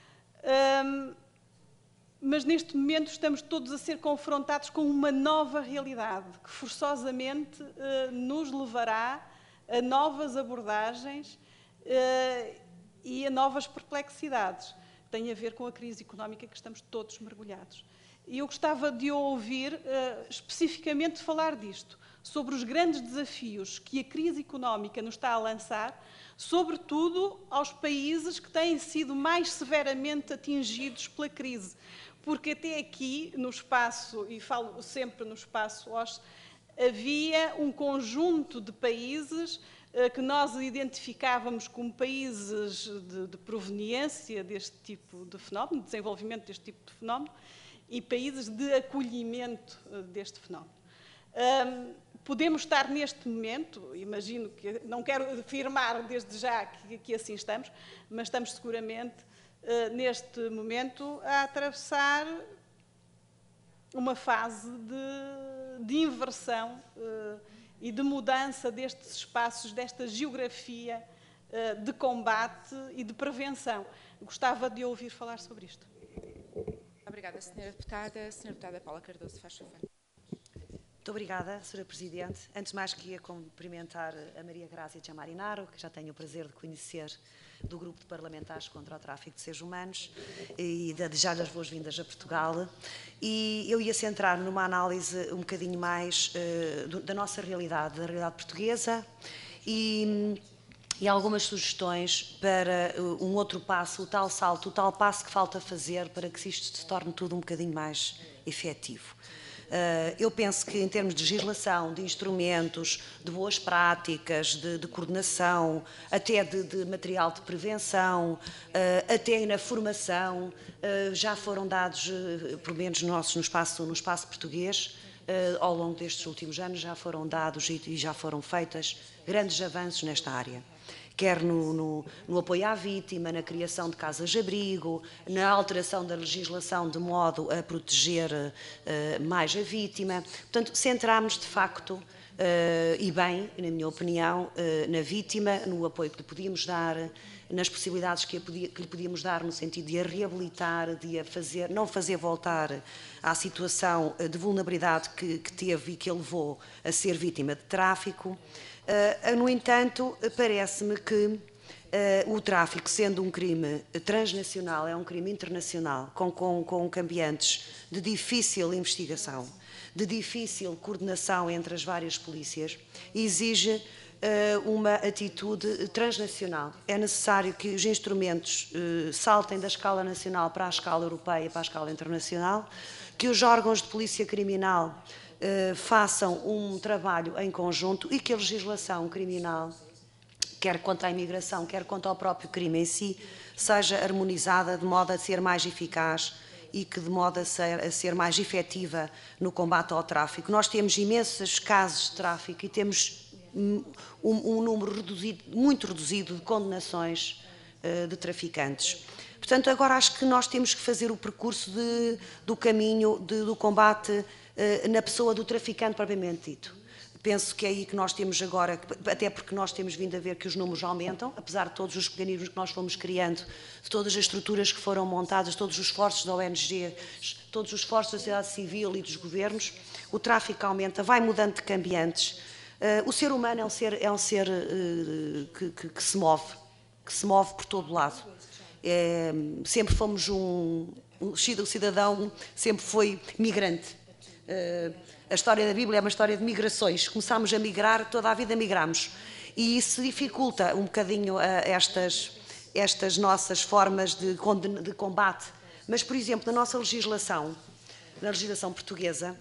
um, mas neste momento estamos todos a ser confrontados com uma nova realidade que forçosamente uh, nos levará a novas abordagens uh, e a novas perplexidades. Tem a ver com a crise económica que estamos todos mergulhados. E eu gostava de ouvir uh, especificamente falar disto, sobre os grandes desafios que a crise económica nos está a lançar, sobretudo aos países que têm sido mais severamente atingidos pela crise. Porque até aqui, no espaço, e falo sempre no espaço O S C, havia um conjunto de países que nós identificávamos como países de, de proveniência deste tipo de fenómeno, de desenvolvimento deste tipo de fenómeno, e países de acolhimento deste fenómeno. Um, podemos estar neste momento, imagino que, não quero afirmar desde já que, que assim estamos, mas estamos seguramente uh, neste momento a atravessar uma fase de, de inversão uh, e de mudança destes espaços, desta geografia uh, de combate e de prevenção. Gostava de ouvir falar sobre isto. Obrigada, senhora Deputada. Senhora Deputada Paula Cardoso, faz favor. Muito obrigada, senhora Presidente. Antes de mais, queria cumprimentar a Maria Grazia Giamarinaro, que já tenho o prazer de conhecer, do Grupo de Parlamentares contra o Tráfico de Seres Humanos, e desejar-lhe as boas-vindas a Portugal. E eu ia centrar numa análise um bocadinho mais uh, do, da nossa realidade, da realidade portuguesa, e, e algumas sugestões para uh, um outro passo, o tal salto, o tal passo que falta fazer para que isto se torne tudo um bocadinho mais efetivo. Uh, eu penso que, em termos de legislação, de instrumentos, de boas práticas, de, de coordenação, até de, de material de prevenção, uh, até na formação, uh, já foram dados, uh, pelo menos nossos, no, espaço, no espaço português, uh, ao longo destes últimos anos, já foram dados e, e já foram feitas grandes avanços nesta área. Quer no, no, no apoio à vítima, na criação de casas-abrigo, na alteração da legislação de modo a proteger uh, mais a vítima. Portanto, centrámos de facto, uh, e bem, na minha opinião, uh, na vítima, no apoio que lhe podíamos dar, nas possibilidades que, podia, que lhe podíamos dar no sentido de a reabilitar, de a fazer, não fazer voltar à situação de vulnerabilidade que, que teve e que a levou a ser vítima de tráfico. Uh, no entanto, parece-me que uh, o tráfico, sendo um crime transnacional, é um crime internacional, com, com, com cambiantes de difícil investigação, de difícil coordenação entre as várias polícias, exige uh, uma atitude transnacional. É necessário que os instrumentos uh, saltem da escala nacional para a escala europeia, para a escala internacional, que os órgãos de polícia criminal Uh, façam um trabalho em conjunto e que a legislação criminal, quer quanto à imigração, quer quanto ao próprio crime em si, seja harmonizada de modo a ser mais eficaz e que de modo a ser, a ser mais efetiva no combate ao tráfico. Nós temos imensos casos de tráfico e temos um, um número reduzido, muito reduzido de condenações uh, de traficantes. Portanto, agora acho que nós temos que fazer o percurso de, do caminho de, do combate na pessoa do traficante propriamente dito. Penso que é aí que nós temos agora, até porque nós temos vindo a ver que os números aumentam, apesar de todos os mecanismos que nós fomos criando, de todas as estruturas que foram montadas, todos os esforços da O N G, todos os esforços da sociedade civil e dos governos, o tráfico aumenta, vai mudando de cambiantes. O ser humano é um ser, é um ser que, que, que se move, que se move por todo lado. É, sempre fomos um, um cidadão, sempre foi migrante. Uh, a história da Bíblia é uma história de migrações. Começámos a migrar, toda a vida migramos. E isso dificulta um bocadinho uh, estas, estas nossas formas de, de combate. Mas, por exemplo, na nossa legislação, na legislação portuguesa,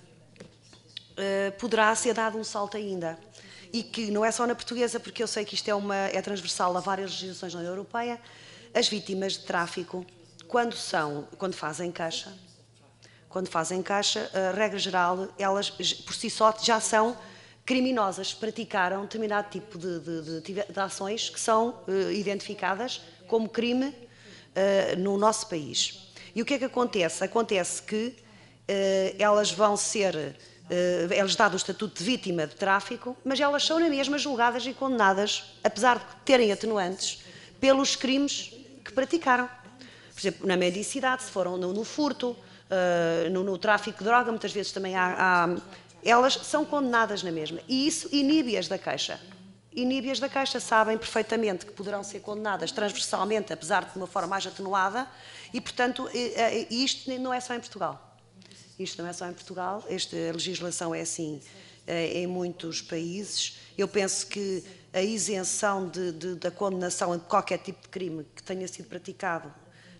uh, poderá ser dado um salto ainda. E que não é só na portuguesa, porque eu sei que isto é, uma, é transversal a várias legislações na União Europeia. As vítimas de tráfico, quando, são, quando fazem queixa, Quando fazem caixa, a regra geral, elas por si só já são criminosas, praticaram determinado tipo de, de, de, de ações que são uh, identificadas como crime uh, no nosso país. E o que é que acontece? Acontece que uh, elas vão ser, uh, é-lhes dado o estatuto de vítima de tráfico, mas elas são na mesma julgadas e condenadas, apesar de terem atenuantes, pelos crimes que praticaram. Por exemplo, na mendicidade, se foram no, no furto, Uh, no, no tráfico de droga, muitas vezes também há, há... Elas são condenadas na mesma. E isso inibe-as da queixa. Inibe-as da queixa, sabem perfeitamente que poderão ser condenadas transversalmente, apesar de uma forma mais atenuada, e, portanto, isto não é só em Portugal. Isto não é só em Portugal, esta legislação é assim em muitos países. Eu penso que a isenção de, de, da condenação de qualquer tipo de crime que tenha sido praticado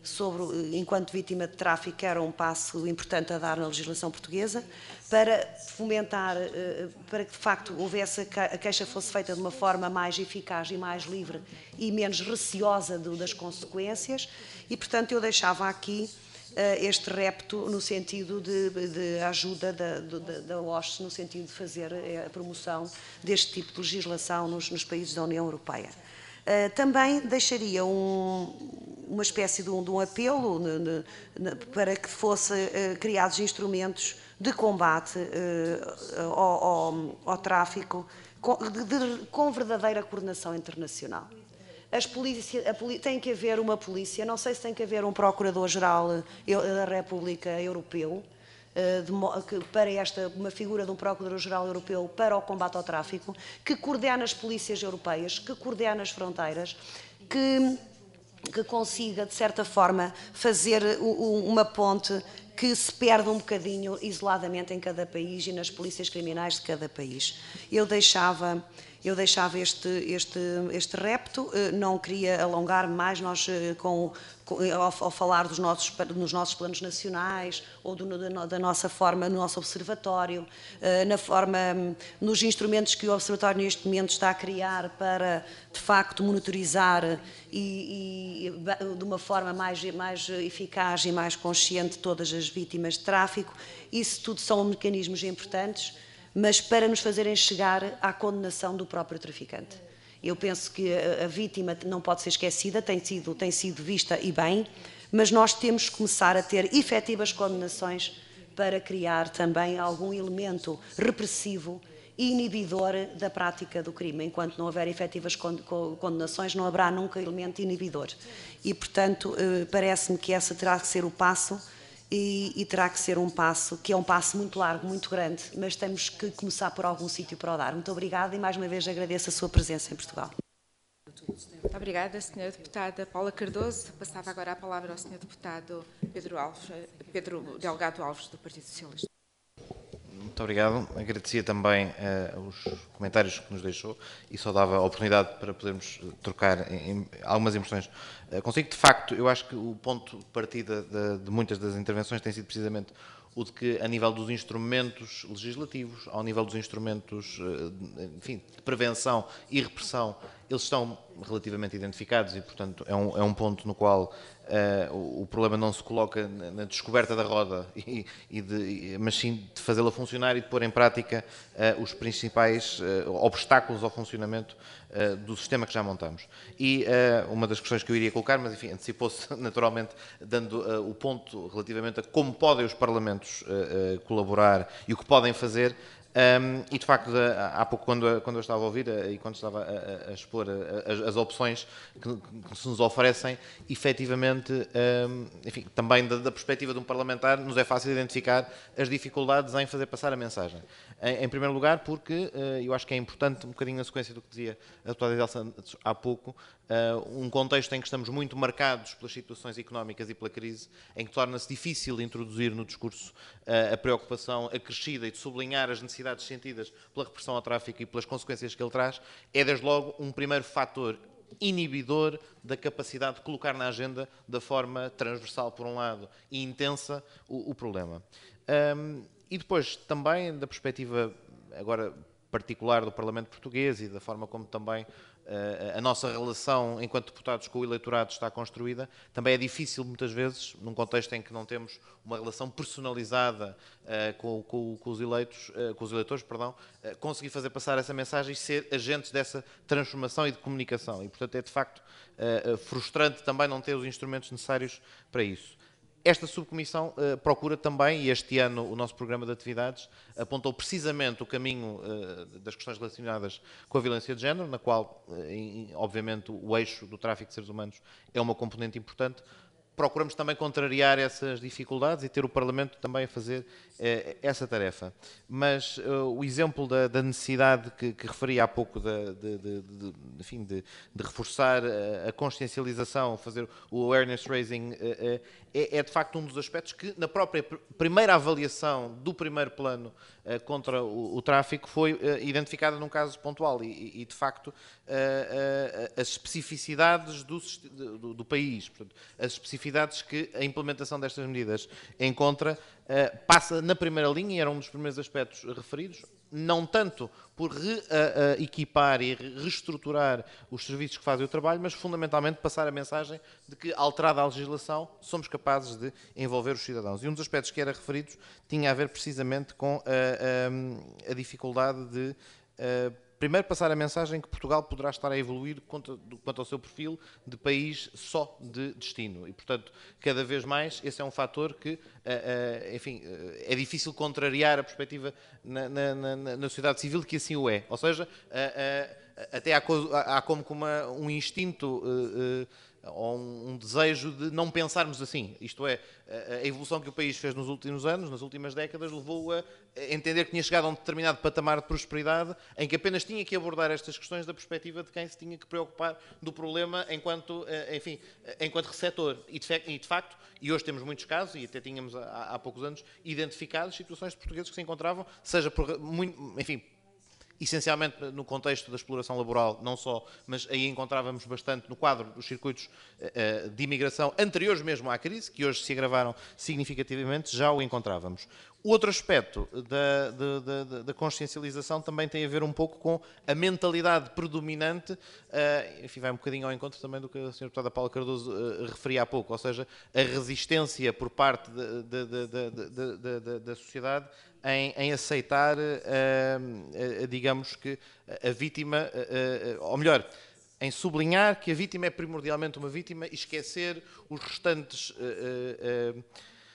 sobre, enquanto vítima de tráfico, era um passo importante a dar na legislação portuguesa, para fomentar, para que de facto houvesse, a queixa fosse feita de uma forma mais eficaz e mais livre e menos receosa das consequências, e portanto eu deixava aqui este repto no sentido de, de ajuda da, da, da O S C E, no sentido de fazer a promoção deste tipo de legislação nos, nos países da União Europeia. Uh, também deixaria um, uma espécie de um, de um apelo ne, ne, ne, para que fossem uh, criados instrumentos de combate uh, ao, ao, ao tráfico com, de, de, com verdadeira coordenação internacional. As polícia, a poli, tem que haver uma polícia, não sei se tem que haver um Procurador-Geral da República Europeu, De, que, para esta, uma figura de um Procurador-Geral Europeu para o combate ao tráfico, que coordena as polícias europeias, que coordena as fronteiras, que, que consiga, de certa forma, fazer uma ponte que se perde um bocadinho isoladamente em cada país e nas polícias criminais de cada país. Eu deixava... Eu deixava este, este, este repto, não queria alongar mais, nós com, com, ao, ao falar dos nossos, dos nossos planos nacionais, ou do, da, da nossa forma, no nosso observatório, na forma, nos instrumentos que o observatório neste momento está a criar para, de facto, monitorizar e, e de uma forma mais, mais eficaz e mais consciente todas as vítimas de tráfico. Isso tudo são mecanismos importantes, mas para nos fazerem chegar à condenação do próprio traficante. Eu penso que a vítima não pode ser esquecida, tem sido, tem sido vista e bem, mas nós temos que começar a ter efetivas condenações para criar também algum elemento repressivo e inibidor da prática do crime. Enquanto não houver efetivas condenações, não haverá nunca elemento inibidor. E, portanto, parece-me que esse terá que ser o passo. E, e terá que ser um passo, que é um passo muito largo, muito grande, mas temos que começar por algum sítio para o dar. Muito obrigada e mais uma vez agradeço a sua presença em Portugal. Muito obrigada, senhora Deputada Paula Cardoso. Passava agora a palavra ao senhor Deputado Pedro, Alves, Pedro Delgado Alves, do Partido Socialista. Muito obrigado. Agradecia também uh, os comentários que nos deixou e só dava a oportunidade para podermos trocar em, em algumas impressões uh, consigo. De facto, eu acho que o ponto de partida de, de muitas das intervenções tem sido precisamente o de que, a nível dos instrumentos legislativos, ao nível dos instrumentos uh, enfim, de prevenção e repressão, eles estão relativamente identificados e, portanto, é um, é um ponto no qual uh, o, o problema não se coloca na, na descoberta da roda, e, e de, mas sim de fazê-la funcionar e de pôr em prática uh, os principais uh, obstáculos ao funcionamento uh, do sistema que já montamos. E uh, uma das questões que eu iria colocar, mas enfim, antecipou-se naturalmente, dando uh, o ponto relativamente a como podem os Parlamentos uh, uh, colaborar e o que podem fazer. Um, e de facto, há pouco, quando, quando eu estava a ouvir e quando estava a, a expor as, as opções que, que se nos oferecem, efetivamente, um, enfim, também da, da perspectiva de um parlamentar, nos é fácil identificar as dificuldades em fazer passar a mensagem. Em, em primeiro lugar, porque uh, eu acho que é importante, um bocadinho na sequência do que dizia a deputada Idel Santos há pouco, uh, um contexto em que estamos muito marcados pelas situações económicas e pela crise, em que torna-se difícil introduzir no discurso uh, a preocupação acrescida e de sublinhar as necessidades sentidas pela repressão ao tráfico e pelas consequências que ele traz, é desde logo um primeiro fator inibidor da capacidade de colocar na agenda da forma transversal, por um lado, e intensa, o, o problema. Um, e depois, também, da perspectiva agora particular do Parlamento Português e da forma como também uh, a nossa relação enquanto deputados com o eleitorado está construída, também é difícil muitas vezes, num contexto em que não temos uma relação personalizada uh, com, com, com, os eleitos, uh, com os eleitores, perdão, uh, conseguir fazer passar essa mensagem e ser agentes dessa transformação e de comunicação. E, portanto, é de facto uh, frustrante também não ter os instrumentos necessários para isso. Esta subcomissão uh, procura também, e este ano o nosso programa de atividades apontou precisamente o caminho uh, das questões relacionadas com a violência de género, na qual, uh, em, obviamente, o eixo do tráfico de seres humanos é uma componente importante. Procuramos também contrariar essas dificuldades e ter o Parlamento também a fazer eh, essa tarefa. Mas uh, o exemplo da, da necessidade que, que referi há pouco de, de, de, de, enfim, de, de reforçar a, a consciencialização, fazer o awareness raising, uh, uh, é, é de facto um dos aspectos que, na própria pr primeira avaliação do primeiro plano uh, contra o, o tráfico, foi uh, identificada num caso pontual e, e de facto, uh, uh, as especificidades do, do, do país, portanto, as especificidades que a implementação destas medidas encontra, uh, passa na primeira linha, e era um dos primeiros aspectos referidos, não tanto por re-equipar e reestruturar os serviços que fazem o trabalho, mas fundamentalmente passar a mensagem de que, alterada a legislação, somos capazes de envolver os cidadãos. E um dos aspectos que era referido tinha a ver precisamente com a, a, a dificuldade de, a, primeiro, passar a mensagem que Portugal poderá estar a evoluir quanto, quanto ao seu perfil de país só de destino. E, portanto, cada vez mais, esse é um fator que, uh, uh, enfim, uh, é difícil contrariar a perspectiva na, na, na, na sociedade civil de que assim o é. Ou seja, uh, uh, até há, há como uma, um instinto uh, uh, ou um, um desejo de não pensarmos assim. Isto é, a evolução que o país fez nos últimos anos, nas últimas décadas, levou a entender que tinha chegado a um determinado patamar de prosperidade em que apenas tinha que abordar estas questões da perspectiva de quem se tinha que preocupar do problema enquanto, enfim, enquanto receptor. E de facto, e hoje temos muitos casos, e até tínhamos há, há poucos anos, identificados situações de portugueses que se encontravam, seja por, muito, enfim, essencialmente no contexto da exploração laboral, não só, mas aí encontrávamos bastante no quadro dos circuitos uh, de imigração anteriores mesmo à crise, que hoje se agravaram significativamente, já o encontrávamos. O outro aspecto da, da, da, da consciencialização também tem a ver um pouco com a mentalidade predominante, uh, enfim, vai um bocadinho ao encontro também do que a senhora Deputada Paula Cardoso uh, referia há pouco, ou seja, a resistência por parte de, de, de, de, de, de, da sociedade em, em aceitar, uh, uh, digamos que, a vítima, uh, uh, ou melhor, em sublinhar que a vítima é primordialmente uma vítima e esquecer os restantes... Uh, uh,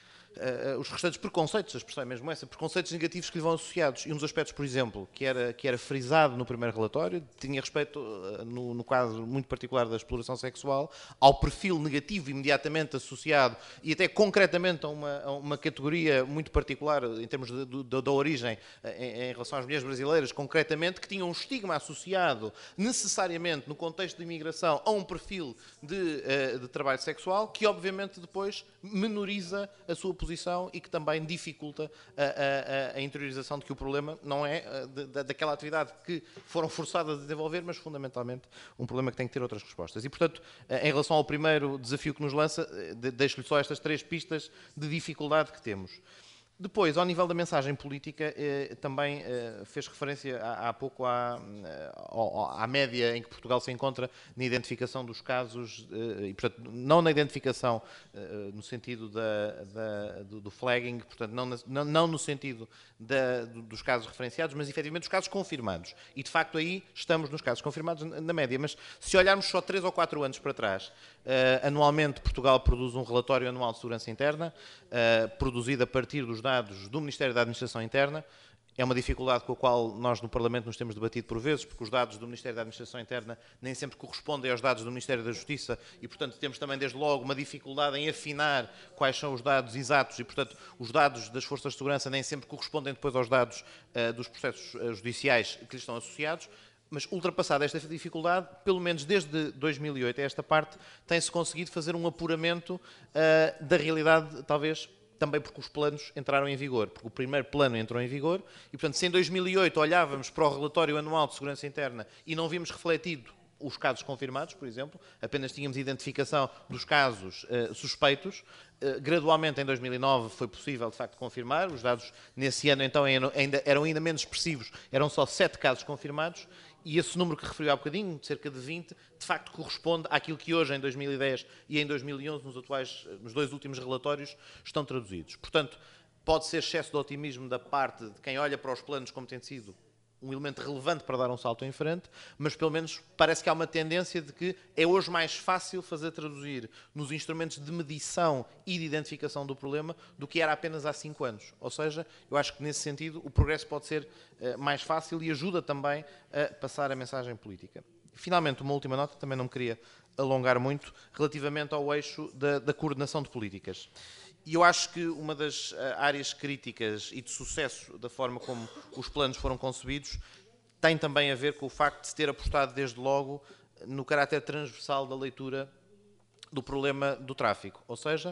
Uh, os restantes preconceitos, a expressão é mesmo essa, preconceitos negativos que lhe vão associados. E um dos aspectos, por exemplo, que era, que era frisado no primeiro relatório, tinha respeito, uh, no, no caso muito particular da exploração sexual, ao perfil negativo imediatamente associado e até concretamente a uma, a uma categoria muito particular em termos de, de, de, da origem uh, em, em relação às mulheres brasileiras, concretamente, que tinham um estigma associado necessariamente no contexto de imigração a um perfil de, uh, de trabalho sexual que obviamente depois menoriza a sua posição e que também dificulta a, a, a interiorização de que o problema não é de, de, daquela atividade que foram forçadas a desenvolver, mas fundamentalmente um problema que tem que ter outras respostas. E, portanto, em relação ao primeiro desafio que nos lança, deixo-lhe só estas três pistas de dificuldade que temos. Depois, ao nível da mensagem política, eh, também eh, fez referência há, há pouco à, à, à média em que Portugal se encontra na identificação dos casos, eh, e, portanto, não na identificação eh, no sentido da, da, do, do flagging, portanto, não, não, não no sentido da, dos casos referenciados, mas efetivamente dos casos confirmados. E, de facto, aí estamos nos casos confirmados na, na média. Mas se olharmos só três ou quatro anos para trás, eh, anualmente Portugal produz um relatório anual de segurança interna, eh, produzido a partir dos dados do Ministério da Administração Interna. É uma dificuldade com a qual nós no Parlamento nos temos debatido por vezes, porque os dados do Ministério da Administração Interna nem sempre correspondem aos dados do Ministério da Justiça e, portanto, temos também desde logo uma dificuldade em afinar quais são os dados exatos e, portanto, os dados das Forças de Segurança nem sempre correspondem depois aos dados uh, dos processos uh, judiciais que lhes estão associados. Mas, ultrapassada esta dificuldade, pelo menos desde dois mil e oito a esta parte, tem-se conseguido fazer um apuramento uh, da realidade, talvez, também porque os planos entraram em vigor, porque o primeiro plano entrou em vigor e, portanto, se em dois mil e oito olhávamos para o relatório anual de segurança interna e não vimos refletido os casos confirmados, por exemplo, apenas tínhamos identificação dos casos uh, suspeitos, uh, gradualmente em dois mil e nove foi possível, de facto, confirmar, os dados nesse ano, então, ainda, eram ainda menos expressivos, eram só sete casos confirmados, e esse número que referiu há bocadinho, de cerca de vinte, de facto corresponde àquilo que hoje, em dois mil e dez e em dois mil e onze, nos, atuais, nos dois últimos relatórios, estão traduzidos. Portanto, pode ser excesso de otimismo da parte de quem olha para os planos como tem sido um elemento relevante para dar um salto em frente, mas pelo menos parece que há uma tendência de que é hoje mais fácil fazer traduzir nos instrumentos de medição e de identificação do problema do que era apenas há cinco anos. Ou seja, eu acho que nesse sentido o progresso pode ser uh, mais fácil e ajuda também a passar a mensagem política. Finalmente, uma última nota, também não me queria alongar muito, relativamente ao eixo da, da coordenação de políticas. E eu acho que uma das uh, áreas críticas e de sucesso da forma como os planos foram concebidos tem também a ver com o facto de se ter apostado desde logo no caráter transversal da leitura do problema do tráfico. Ou seja,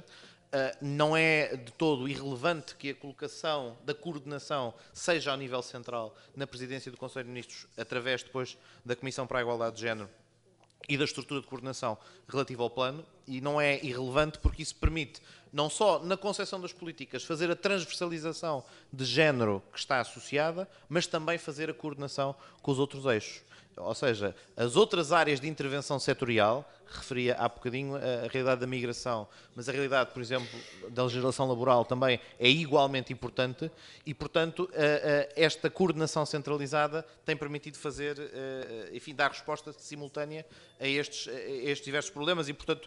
Uh, não é de todo irrelevante que a colocação da coordenação seja ao nível central na presidência do Conselho de Ministros, através depois da Comissão para a Igualdade de Género e da estrutura de coordenação relativa ao plano, e não é irrelevante porque isso permite, não só na concepção das políticas, fazer a transversalização de género que está associada, mas também fazer a coordenação com os outros eixos. Ou seja, as outras áreas de intervenção setorial, referia há bocadinho a realidade da migração, mas a realidade, por exemplo, da legislação laboral também é igualmente importante e, portanto, esta coordenação centralizada tem permitido fazer, enfim, dar resposta simultânea a estes, a estes diversos problemas e, portanto,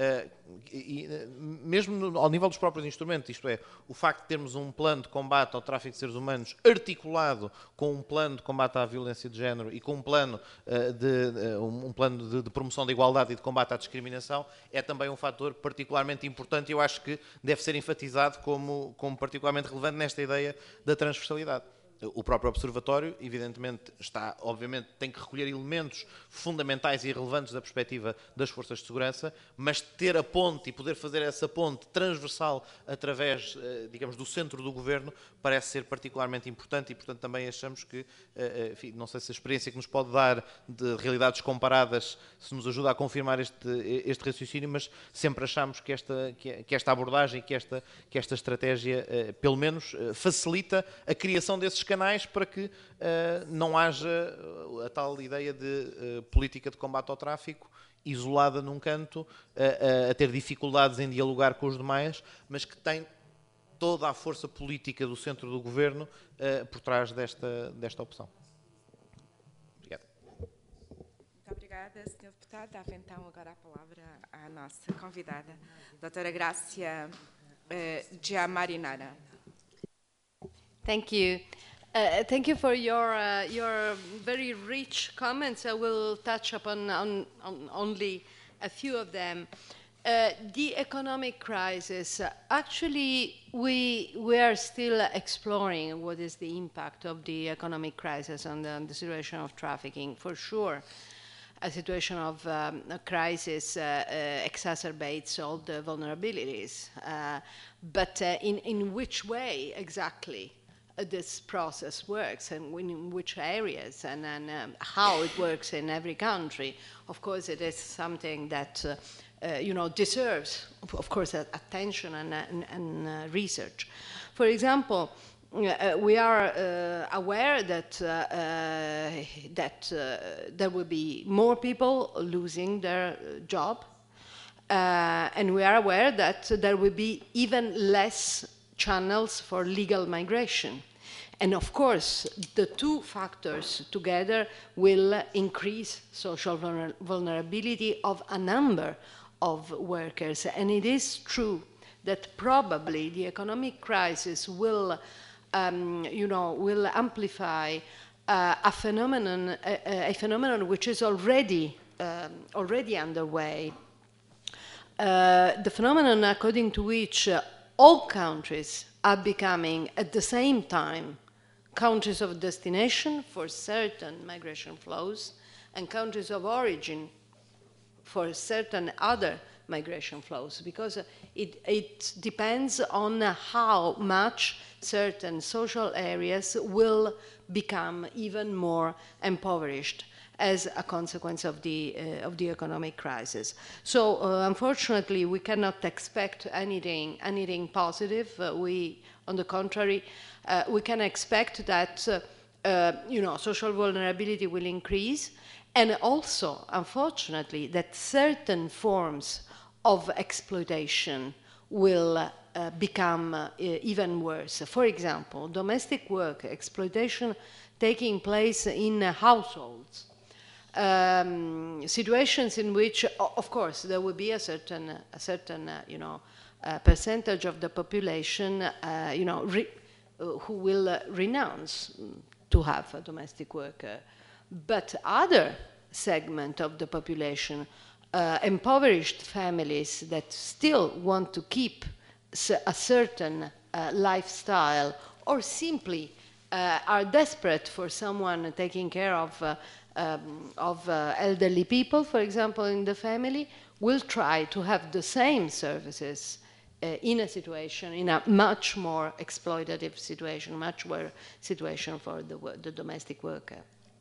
mesmo ao nível dos próprios instrumentos, isto é, o facto de termos um plano de combate ao tráfico de seres humanos articulado com um plano de combate à violência de género e com um plano de, um plano de, de promoção da igualdade e de combate à discriminação, é também um fator particularmente importante e eu acho que deve ser enfatizado como, como particularmente relevante nesta ideia da transversalidade. O próprio Observatório, evidentemente, está, obviamente, tem que recolher elementos fundamentais e relevantes da perspectiva das forças de segurança, mas ter a ponte e poder fazer essa ponte transversal através, digamos, do centro do governo, parece ser particularmente importante e, portanto, também achamos que, enfim, não sei se a experiência que nos pode dar de realidades comparadas se nos ajuda a confirmar este, este raciocínio, mas sempre achamos que esta, que esta abordagem, que esta, que esta estratégia, pelo menos, facilita a criação desses canais para que uh, não haja a tal ideia de uh, política de combate ao tráfico isolada num canto, uh, uh, a ter dificuldades em dialogar com os demais, mas que tem toda a força política do centro do governo uh, por trás desta, desta opção. Obrigado. Muito obrigada, senhor Deputado. Dava então agora a palavra à nossa convidada, doutora Grácia uh, Giamarinara. Thank you. Uh, thank you for your uh, your very rich comments. I will touch upon on, on only a few of them. Uh, the economic crisis. Uh, actually, we we are still exploring what is the impact of the economic crisis on the, on the situation of trafficking. For sure, a situation of um, a crisis uh, uh, exacerbates all the vulnerabilities. Uh, but uh, in in which way exactly this process works and in which areas and, and um, how it works in every country. Of course, it is something that uh, uh, you know deserves, of course, attention and, and, and uh, research. For example, uh, we are uh, aware that uh, uh, that uh, there will be more people losing their job, uh, and we are aware that there will be even less channels for legal migration. And of course, the two factors together will increase social vulner vulnerability of a number of workers. And it is true that probably the economic crisis will, um, you know, will amplify uh, a phenomenon, a, a phenomenon which is already um, already underway. Uh, the phenomenon according to which uh, all countries are becoming, at the same time, countries of destination for certain migration flows and countries of origin for certain other migration flows, because it, it depends on how much certain social areas will become even more impoverished as a consequence of the, uh, of the economic crisis. So uh, unfortunately, we cannot expect anything, anything positive. Uh, we, on the contrary, uh, we can expect that uh, uh, you know, social vulnerability will increase, and also, unfortunately, that certain forms of exploitation will uh, become uh, even worse. For example, domestic work exploitation taking place in uh, households. Um, situations in which, of course, there will be a certain, a certain, uh, you know, uh, percentage of the population, uh, you know, re uh, who will uh, renounce to have a domestic worker. But other segment of the population, uh, impoverished families that still want to keep a certain uh, lifestyle, or simply uh, are desperate for someone taking care of uh, Um, of uh, elderly people, for example, in the family, will try to have the same services uh, in a situation, in a much more exploitative situation, much worse situation for the, the domestic worker.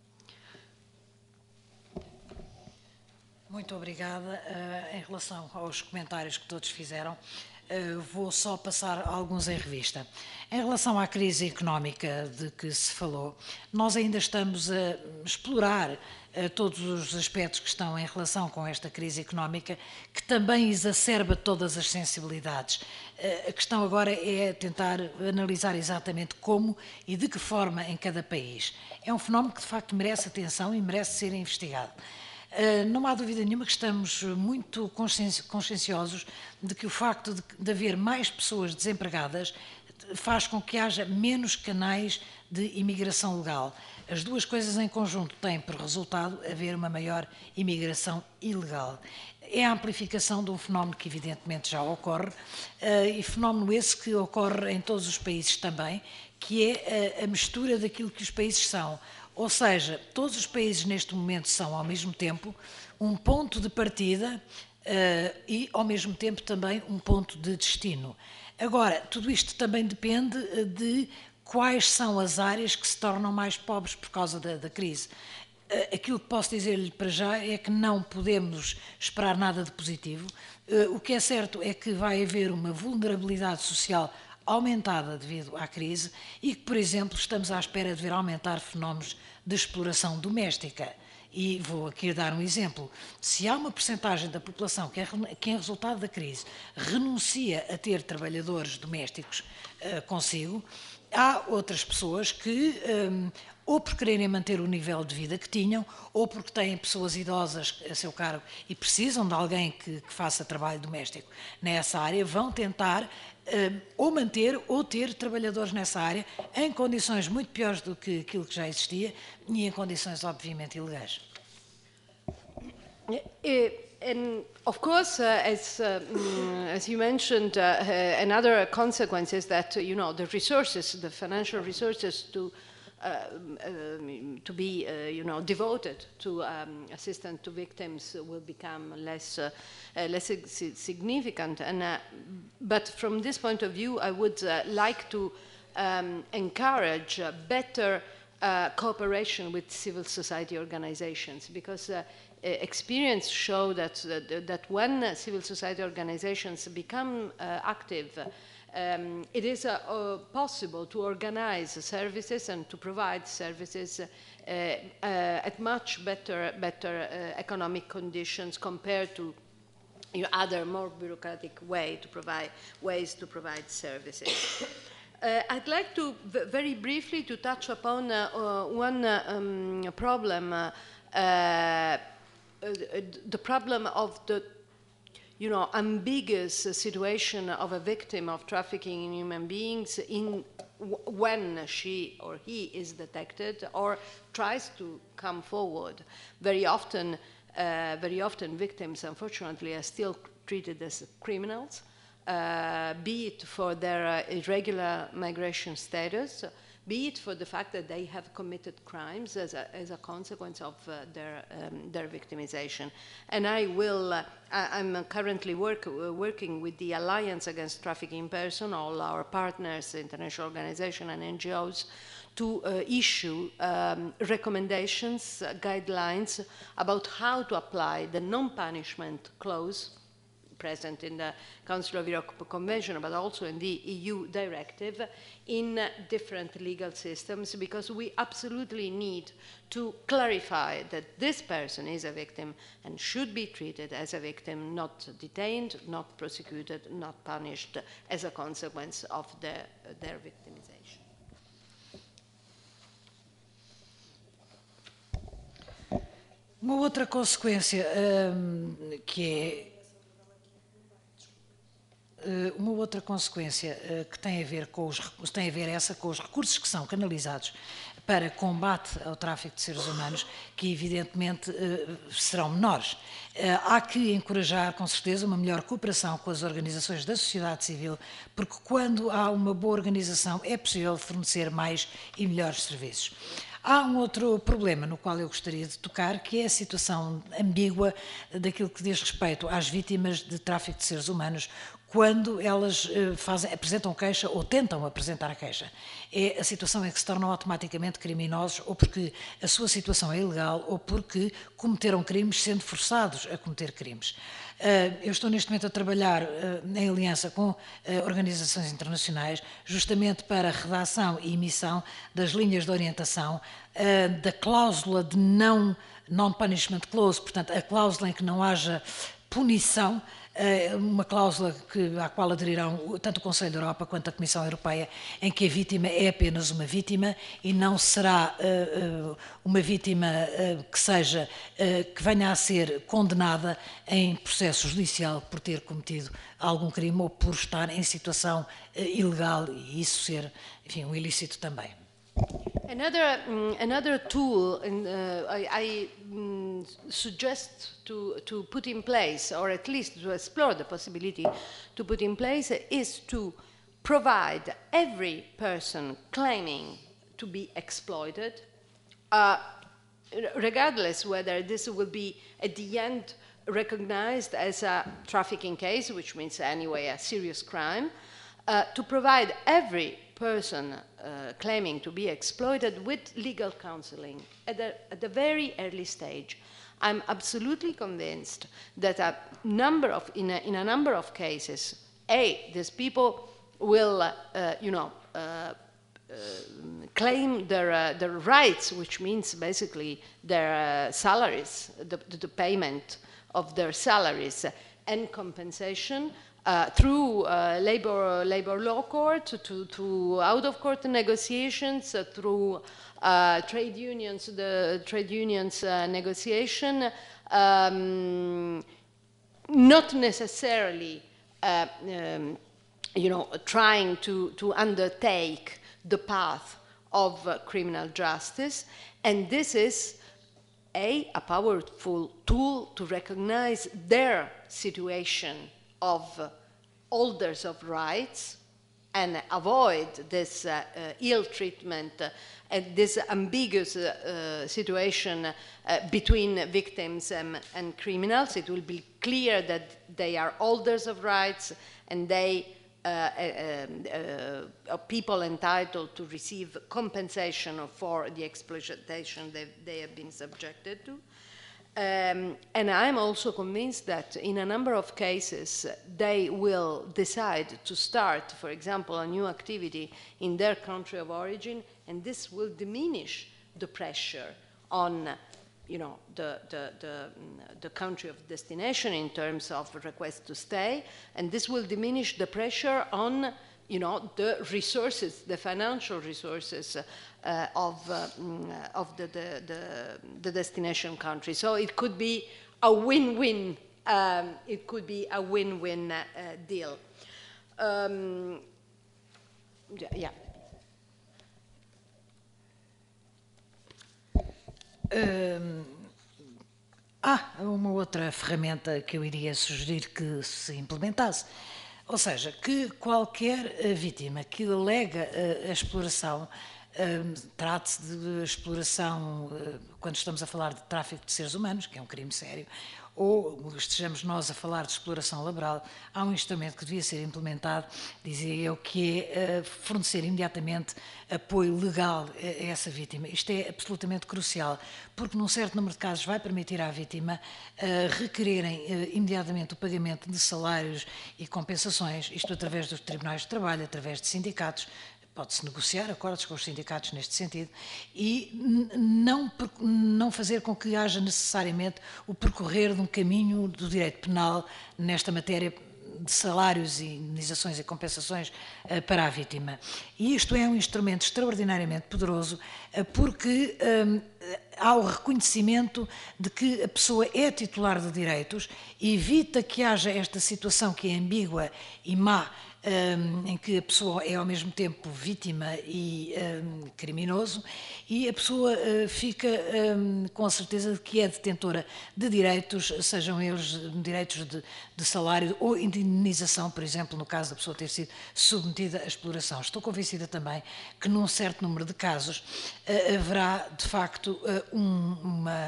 Muito obrigada. Uh, em relação aos comentários que todos fizeram, uh, vou só passar alguns em revista. Em relação à crise económica de que se falou, nós ainda estamos a explorar uh, todos os aspectos que estão em relação com esta crise económica, que também exacerba todas as sensibilidades. Uh, a questão agora é tentar analisar exatamente como e de que forma em cada país. É um fenómeno que de facto merece atenção e merece ser investigado. Uh, não há dúvida nenhuma que estamos muito conscienciosos de que o facto de, de haver mais pessoas desempregadas faz com que haja menos canais de imigração legal. As duas coisas em conjunto têm por resultado haver uma maior imigração ilegal. É a amplificação de um fenómeno que evidentemente já ocorre, uh, e fenómeno esse que ocorre em todos os países também, que é a, a mistura daquilo que os países são. Ou seja, todos os países neste momento são, ao mesmo tempo, um ponto de partida uh, e, ao mesmo tempo, também um ponto de destino. Agora, tudo isto também depende de quais são as áreas que se tornam mais pobres por causa da, da crise. Uh, aquilo que posso dizer-lhe para já é que não podemos esperar nada de positivo. Uh, o que é certo é que vai haver uma vulnerabilidade social aumentada devido à crise e que, por exemplo, estamos à espera de ver aumentar fenómenos de exploração doméstica. E vou aqui dar um exemplo. Se há uma percentagem da população que, é, que em resultado da crise, renuncia a ter trabalhadores domésticos uh, consigo, há outras pessoas que, um, ou por quererem manter o nível de vida que tinham, ou porque têm pessoas idosas a seu cargo e precisam de alguém que, que faça trabalho doméstico nessa área, vão tentar uh, ou manter ou ter trabalhadores nessa área em condições muito piores do que aquilo que já existia e em condições obviamente ilegais. And of course, uh, as, uh, as you mentioned, uh, uh, another consequence is that, uh, you know, the resources, the financial resources to uh, um, to be, uh, you know, devoted to um, assistance to victims will become less uh, uh, less significant. And uh, but from this point of view, I would uh, like to um, encourage uh, better uh, cooperation with civil society organizations, because Uh, experience show that, uh, that when uh, civil society organizations become uh, active, um, it is uh, uh, possible to organize services and to provide services uh, uh, at much better, better uh, economic conditions compared to you know, other more bureaucratic way to provide, ways to provide services. Uh, I'd like to v very briefly to touch upon uh, uh, one uh, um, problem uh, uh, Uh, the problem of the, you know, ambiguous uh, situation of a victim of trafficking in human beings in w when she or he is detected or tries to come forward. Very often, uh, very often victims, unfortunately, are still treated as criminals, uh, be it for their uh, irregular migration status, be it for the fact that they have committed crimes as a, as a consequence of uh, their, um, their victimization. And I will, uh, I, I'm currently work, uh, working with the Alliance Against Trafficking in Person, all our partners, international organizations and N G Os, to uh, issue um, recommendations, uh, guidelines about how to apply the non-punishment clause present in the Council of Europe Convention, but also in the E U directive, in uh, different legal systems, because we absolutely need to clarify that this person is a victim and should be treated as a victim, not detained, not prosecuted, not punished as a consequence of the, uh, their victimization. Uma outra consequência um, que é Uma outra consequência uh, que tem a ver com os tem a ver essa com os recursos que são canalizados para combate ao tráfico de seres humanos, que evidentemente uh, serão menores. Uh, há que encorajar, com certeza, uma melhor cooperação com as organizações da sociedade civil, porque quando há uma boa organização é possível fornecer mais e melhores serviços. Há um outro problema no qual eu gostaria de tocar, que é a situação ambígua daquilo que diz respeito às vítimas de tráfico de seres humanos, quando elas fazem, apresentam queixa ou tentam apresentar a queixa. É a situação em que se tornam automaticamente criminosos ou porque a sua situação é ilegal ou porque cometeram crimes sendo forçados a cometer crimes. Eu estou neste momento a trabalhar em aliança com organizações internacionais justamente para a redação e emissão das linhas de orientação da cláusula de não non-punishment clause, portanto a cláusula em que não haja punição, uma cláusula que, à qual aderirão tanto o Conselho da Europa quanto a Comissão Europeia, em que a vítima é apenas uma vítima e não será uh, uh, uma vítima uh, que seja, uh, que venha a ser condenada em processo judicial por ter cometido algum crime ou por estar em situação uh, ilegal e isso ser, enfim, um ilícito também. Another, um, another tool in, uh, I, I um, suggest to, to put in place, or at least to explore the possibility to put in place, is to provide every person claiming to be exploited, uh, regardless whether this will be at the end recognized as a trafficking case, which means anyway a serious crime, uh, to provide every person uh, claiming to be exploited with legal counseling at the, at the very early stage. I'm absolutely convinced that a number of, in, a, in a number of cases, A, these people will, uh, uh, you know, uh, uh, claim their, uh, their rights, which means basically their uh, salaries, the, the payment of their salaries and compensation, Uh, through uh, labor, labor law court, to, to out-of-court negotiations, uh, through uh, trade unions, the trade unions uh, negotiation, um, not necessarily, uh, um, you know, trying to, to undertake the path of uh, criminal justice, and this is a, a powerful tool to recognize their situation of uh, holders of rights and avoid this uh, uh, ill treatment uh, and this ambiguous uh, uh, situation uh, between victims and, and criminals. It will be clear that they are holders of rights and they uh, uh, uh, are people entitled to receive compensation for the exploitation they, they have been subjected to. Um, and I'm also convinced that in a number of cases they will decide to start, for example, a new activity in their country of origin, and this will diminish the pressure on, you know, the, the, the, the country of destination in terms of request to stay, and this will diminish the pressure on, you know, the resources, the financial resources uh, of, uh, of the, the, the, the destination country. So it could be a win-win, um, it could be a win-win uh, deal. Um, yeah. Um, há uma outra ferramenta que eu iria sugerir que se implementasse. Ou seja, que qualquer vítima que alega a exploração, trate-se de exploração, quando estamos a falar de tráfico de seres humanos, que é um crime sério, ou estejamos nós a falar de exploração laboral, há um instrumento que devia ser implementado, dizia eu, que é fornecer imediatamente apoio legal a essa vítima. Isto é absolutamente crucial, porque num certo número de casos vai permitir à vítima uh, requererem uh, imediatamente o pagamento de salários e compensações, isto através dos tribunais de trabalho, através de sindicatos. Pode-se negociar acordos com os sindicatos neste sentido e não, não fazer com que haja necessariamente o percorrer de um caminho do direito penal nesta matéria de salários e indenizações e compensações uh, para a vítima. E isto é um instrumento extraordinariamente poderoso uh, porque um, há o reconhecimento de que a pessoa é titular de direitos, evita que haja esta situação que é ambígua e má, Um, em que a pessoa é ao mesmo tempo vítima e um, criminoso, e a pessoa uh, fica um, com a certeza de que é detentora de direitos, sejam eles direitos de, de salário ou indenização, por exemplo, no caso da pessoa ter sido submetida à exploração. Estou convencida também que num certo número de casos uh, haverá, de facto, uh, um, uma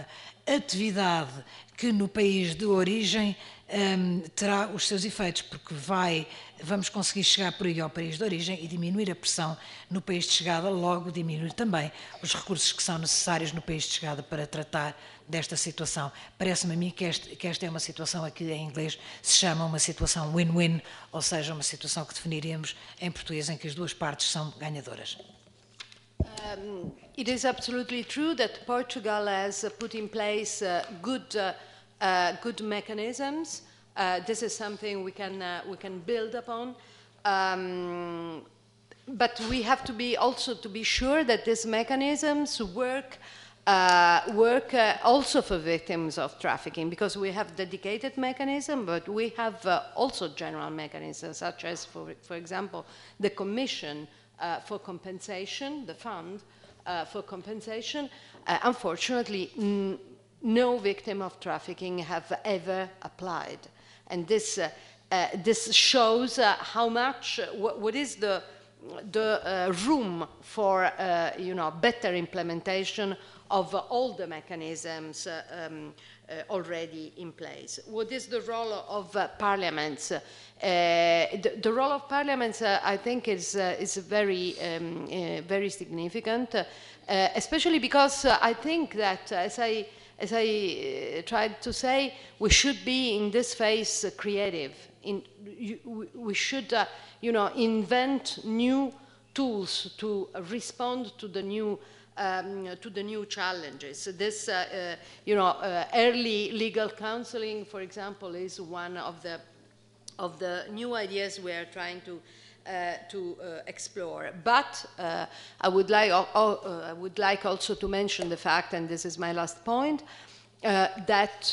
atividade que no país de origem um, terá os seus efeitos, porque vai, vamos conseguir chegar por aí ao país de origem e diminuir a pressão no país de chegada, logo diminuir também os recursos que são necessários no país de chegada para tratar desta situação. Parece-me a mim que, este, que esta é uma situação aqui em inglês se chama uma situação win-win, ou seja, uma situação que definiríamos em português em que as duas partes são ganhadoras. Um, it is absolutely true that Portugal has uh, put in place uh, good, uh, uh, good mechanisms. Uh, this is something we can, uh, we can build upon. Um, but we have to be also to be sure that these mechanisms work Uh, work uh, also for victims of trafficking, because we have dedicated mechanisms, but we have uh, also general mechanisms, such as, for, for example, the Commission uh, for Compensation, the fund uh, for compensation. Uh, unfortunately, n no victim of trafficking have ever applied. And this, uh, uh, this shows uh, how much, uh, what, what is the, the uh, room for uh, you know, better implementation of uh, all the mechanisms uh, um, uh, already in place. What is the role of uh, parliaments? Uh, the, the role of parliaments, uh, I think, is, uh, is very, um, uh, very significant, uh, uh, especially because uh, I think that, uh, as I, as I uh, tried to say, we should be in this phase uh, creative. In, you, we should, uh, you know, invent new tools to respond to the new Um, to the new challenges. This, uh, uh, you know, uh, early legal counseling, for example, is one of the of the new ideas we are trying to uh, to uh, explore. But uh, I would like uh, uh, I would like also to mention the fact, and this is my last point, uh, that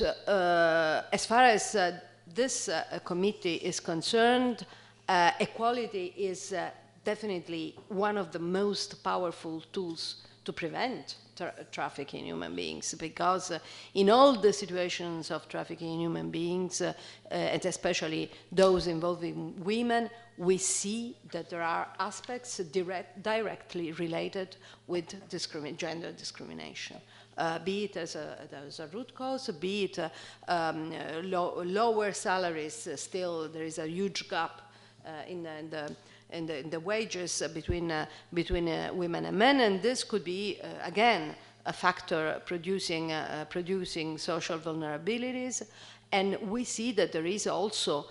uh, as far as uh, this uh, committee is concerned, uh, equality is uh, definitely one of the most powerful tools to prevent tra trafficking in human beings, because uh, in all the situations of trafficking in human beings, uh, uh, and especially those involving women, we see that there are aspects direct, directly related with discrimin gender discrimination. Uh, be it as a, as a root cause, be it uh, um, uh, low, lower salaries, uh, still there is a huge gap uh, in the, in the In the, in the wages between, uh, between uh, women and men, and this could be, uh, again, a factor producing, uh, producing social vulnerabilities. And we see that there is also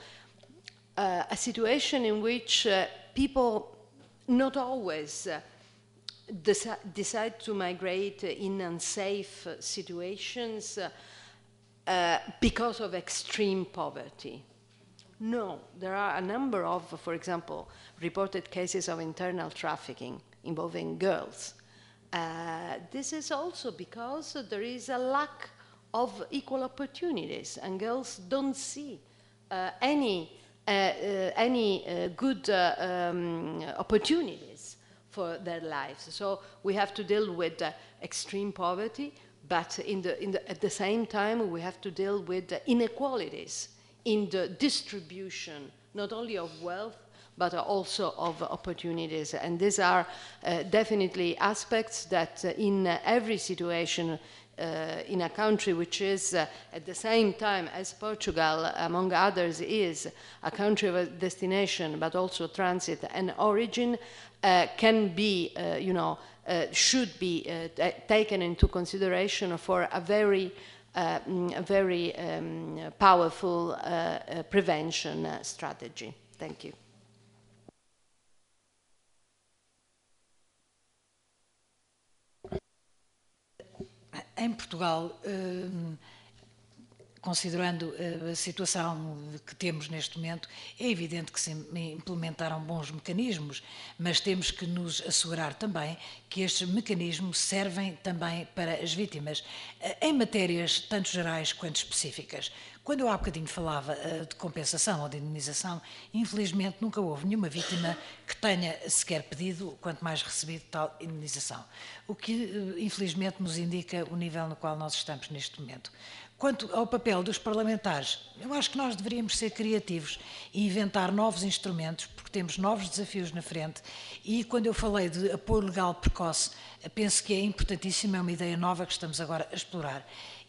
uh, a situation in which uh, people not always uh, deci decide to migrate in unsafe situations uh, uh, because of extreme poverty. No, there are a number of, for example, reported cases of internal trafficking involving girls. Uh, this is also because there is a lack of equal opportunities, and girls don't see uh, any, uh, uh, any uh, good uh, um, opportunities for their lives. So we have to deal with uh, extreme poverty, but in the, in the, at the same time, we have to deal with uh, inequalities in the distribution, not only of wealth, but also of opportunities. And these are uh, definitely aspects that uh, in uh, every situation uh, in a country which is uh, at the same time as Portugal, among others, is a country of destination, but also transit and origin, uh, can be, uh, you know, uh, should be uh, taken into consideration for a very Uh, a very um, powerful uh, uh, prevention uh, strategy. Thank you. Em Portugal, um, considerando a situação que temos neste momento, é evidente que se implementaram bons mecanismos, mas temos que nos assegurar também que estes mecanismos servem também para as vítimas, em matérias tanto gerais quanto específicas. Quando eu há bocadinho falava de compensação ou de indemnização, infelizmente nunca houve nenhuma vítima que tenha sequer pedido, quanto mais recebido, tal indemnização. O que, infelizmente, nos indica o nível no qual nós estamos neste momento. Quanto ao papel dos parlamentares, eu acho que nós deveríamos ser criativos e inventar novos instrumentos, porque temos novos desafios na frente. E quando eu falei de apoio legal precoce, penso que é importantíssimo, é uma ideia nova que estamos agora a explorar.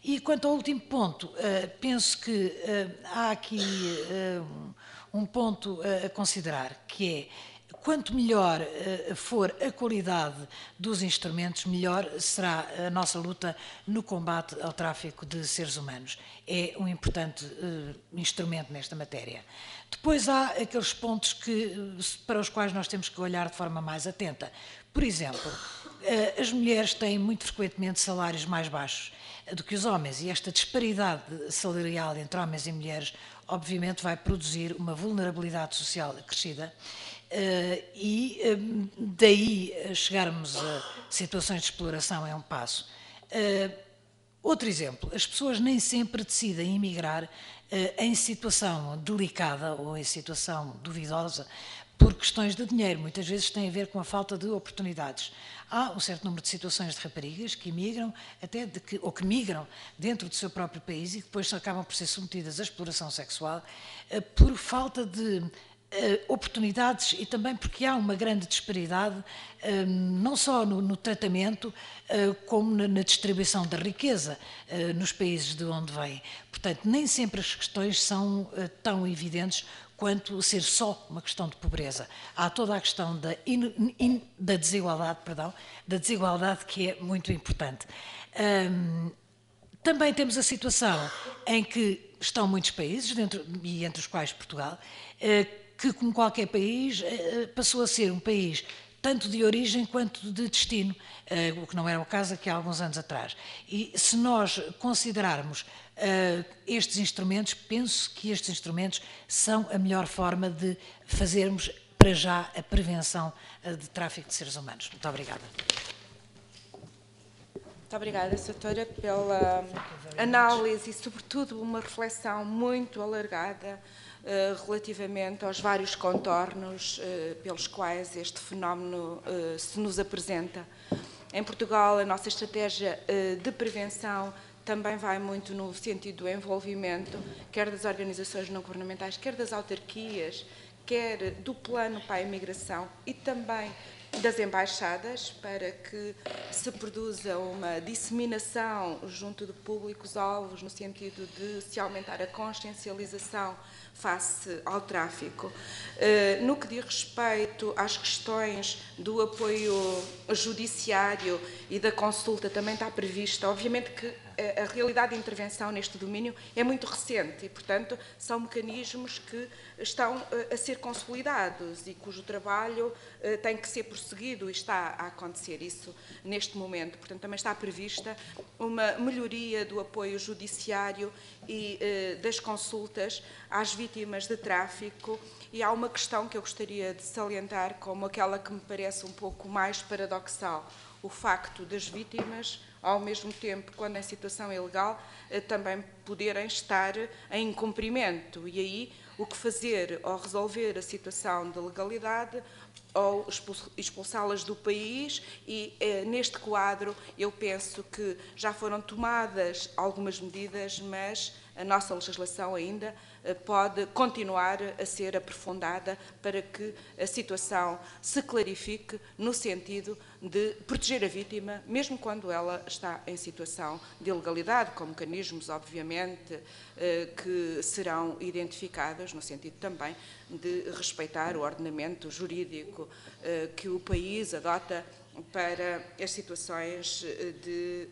E quanto ao último ponto, uh, penso que uh, há aqui uh, um ponto a considerar, que é, quanto melhor uh, for a qualidade dos instrumentos, melhor será a nossa luta no combate ao tráfico de seres humanos. É um importante uh, instrumento nesta matéria. Depois há aqueles pontos que, para os quais nós temos que olhar de forma mais atenta. Por exemplo, uh, as mulheres têm muito frequentemente salários mais baixos do que os homens, e esta disparidade salarial entre homens e mulheres obviamente vai produzir uma vulnerabilidade social acrescida, uh, e um, daí chegarmos a situações de exploração é um passo. Uh, outro exemplo, as pessoas nem sempre decidem emigrar uh, em situação delicada ou em situação duvidosa por questões de dinheiro, muitas vezes tem a ver com a falta de oportunidades. Há um certo número de situações de raparigas que emigram, até de que, ou que migram dentro do seu próprio país e que depois acabam por ser submetidas à exploração sexual uh, por falta de uh, oportunidades e também porque há uma grande disparidade, uh, não só no, no tratamento, uh, como na, na distribuição da riqueza uh, nos países de onde vêm. Portanto, nem sempre as questões são uh, tão evidentes quanto ser só uma questão de pobreza. Há toda a questão da, in, in, da desigualdade, perdão, da desigualdade que é muito importante. Um, também temos a situação em que estão muitos países, dentro, e entre os quais Portugal, uh, que, como qualquer país, uh, passou a ser um país tanto de origem quanto de destino, uh, o que não era o caso aqui há alguns anos atrás. E se nós considerarmos uh, estes instrumentos, penso que estes instrumentos são a melhor forma de fazermos, para já, a prevenção uh, de tráfico de seres humanos. Muito obrigada. Muito obrigada, doutora, pela análise e, sobretudo, uma reflexão muito alargada Uh, relativamente aos vários contornos uh, pelos quais este fenómeno uh, se nos apresenta. Em Portugal, a nossa estratégia uh, de prevenção também vai muito no sentido do envolvimento, quer das organizações não governamentais, quer das autarquias, quer do plano para a imigração e também das embaixadas, para que se produza uma disseminação junto de públicos-alvos, no sentido de se aumentar a consciencialização face ao tráfico. No que diz respeito às questões do apoio judiciário e da consulta, também está prevista. Obviamente que a realidade de intervenção neste domínio é muito recente e, portanto, são mecanismos que estão a ser consolidados e cujo trabalho tem que ser prosseguido, e está a acontecer isso neste momento. Portanto, também está prevista uma melhoria do apoio judiciário e das consultas às vítimas de tráfico. E há uma questão que eu gostaria de salientar como aquela que me parece um pouco mais paradoxal: o facto das vítimas, ao mesmo tempo, quando em situação ilegal, também poderem estar em incumprimento. E aí, o que fazer? Ou resolver a situação de legalidade, ou expulsá-las do país. E eh, neste quadro eu penso que já foram tomadas algumas medidas, mas a nossa legislação ainda eh, pode continuar a ser aprofundada para que a situação se clarifique no sentido de proteger a vítima, mesmo quando ela está em situação de ilegalidade, com mecanismos, obviamente, eh, que serão identificados no sentido também de respeitar o ordenamento jurídico eh, que o país adota para as situações de,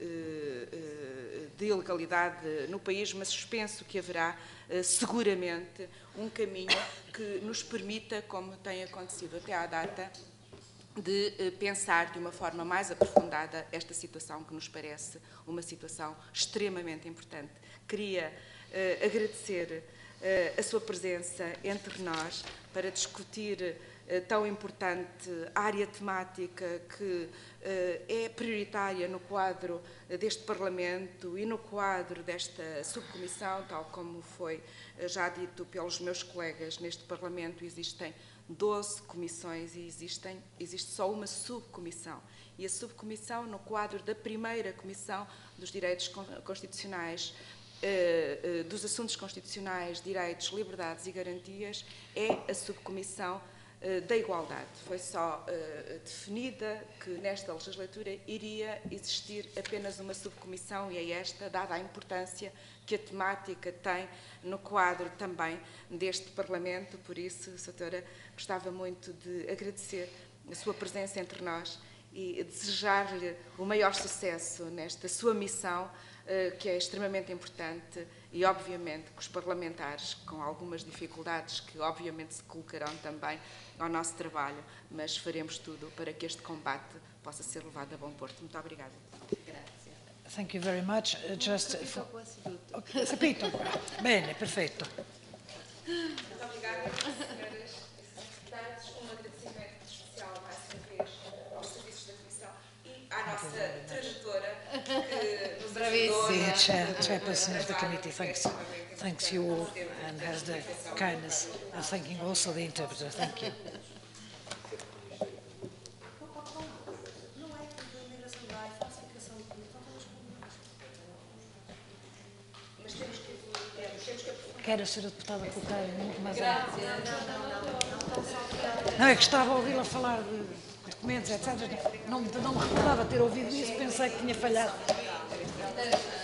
de ilegalidade no país, mas penso que haverá seguramente um caminho que nos permita, como tem acontecido até à data, de pensar de uma forma mais aprofundada esta situação, que nos parece uma situação extremamente importante. Queria uh, agradecer uh, a sua presença entre nós para discutir uh, tão importante área temática que uh, é prioritária no quadro uh, deste Parlamento e no quadro desta subcomissão, tal como foi uh, já dito pelos meus colegas. Neste Parlamento existem doze comissões e existem, existe só uma subcomissão. E a subcomissão, no quadro da primeira Comissão dos Direitos Constitucionais, eh, eh, dos Assuntos Constitucionais, Direitos, Liberdades e Garantias, é a subcomissão da igualdade. Foi só uh, definida que nesta legislatura iria existir apenas uma subcomissão, e é esta, dada a importância que a temática tem no quadro também deste Parlamento. Por isso, doutora, gostava muito de agradecer a sua presença entre nós e desejar-lhe o maior sucesso nesta sua missão, uh, que é extremamente importante, e obviamente que os parlamentares, com algumas dificuldades que obviamente se colocarão também ao nosso trabalho, mas faremos tudo para que este combate possa ser levado a bom porto. Muito obrigada. Grazie. Thank you very much. Uh, just for... Ho capito? Bene, perfetto. Muito obrigada, senhoras e deputados. Um agradecimento especial, mais uma vez, aos serviços da Comissão e à nossa tradutora, que nos ajudou. The chair, chairperson of the committee thanks, thanks you all and has the kindness of thanking also the interpreter. Thank you. Quer a senhora deputada colocar muito mais alto? Não, é que estava a ouvi-la falar de documentos, etcétera. Não, não me recordava ter ouvido isso, pensei que tinha falhado.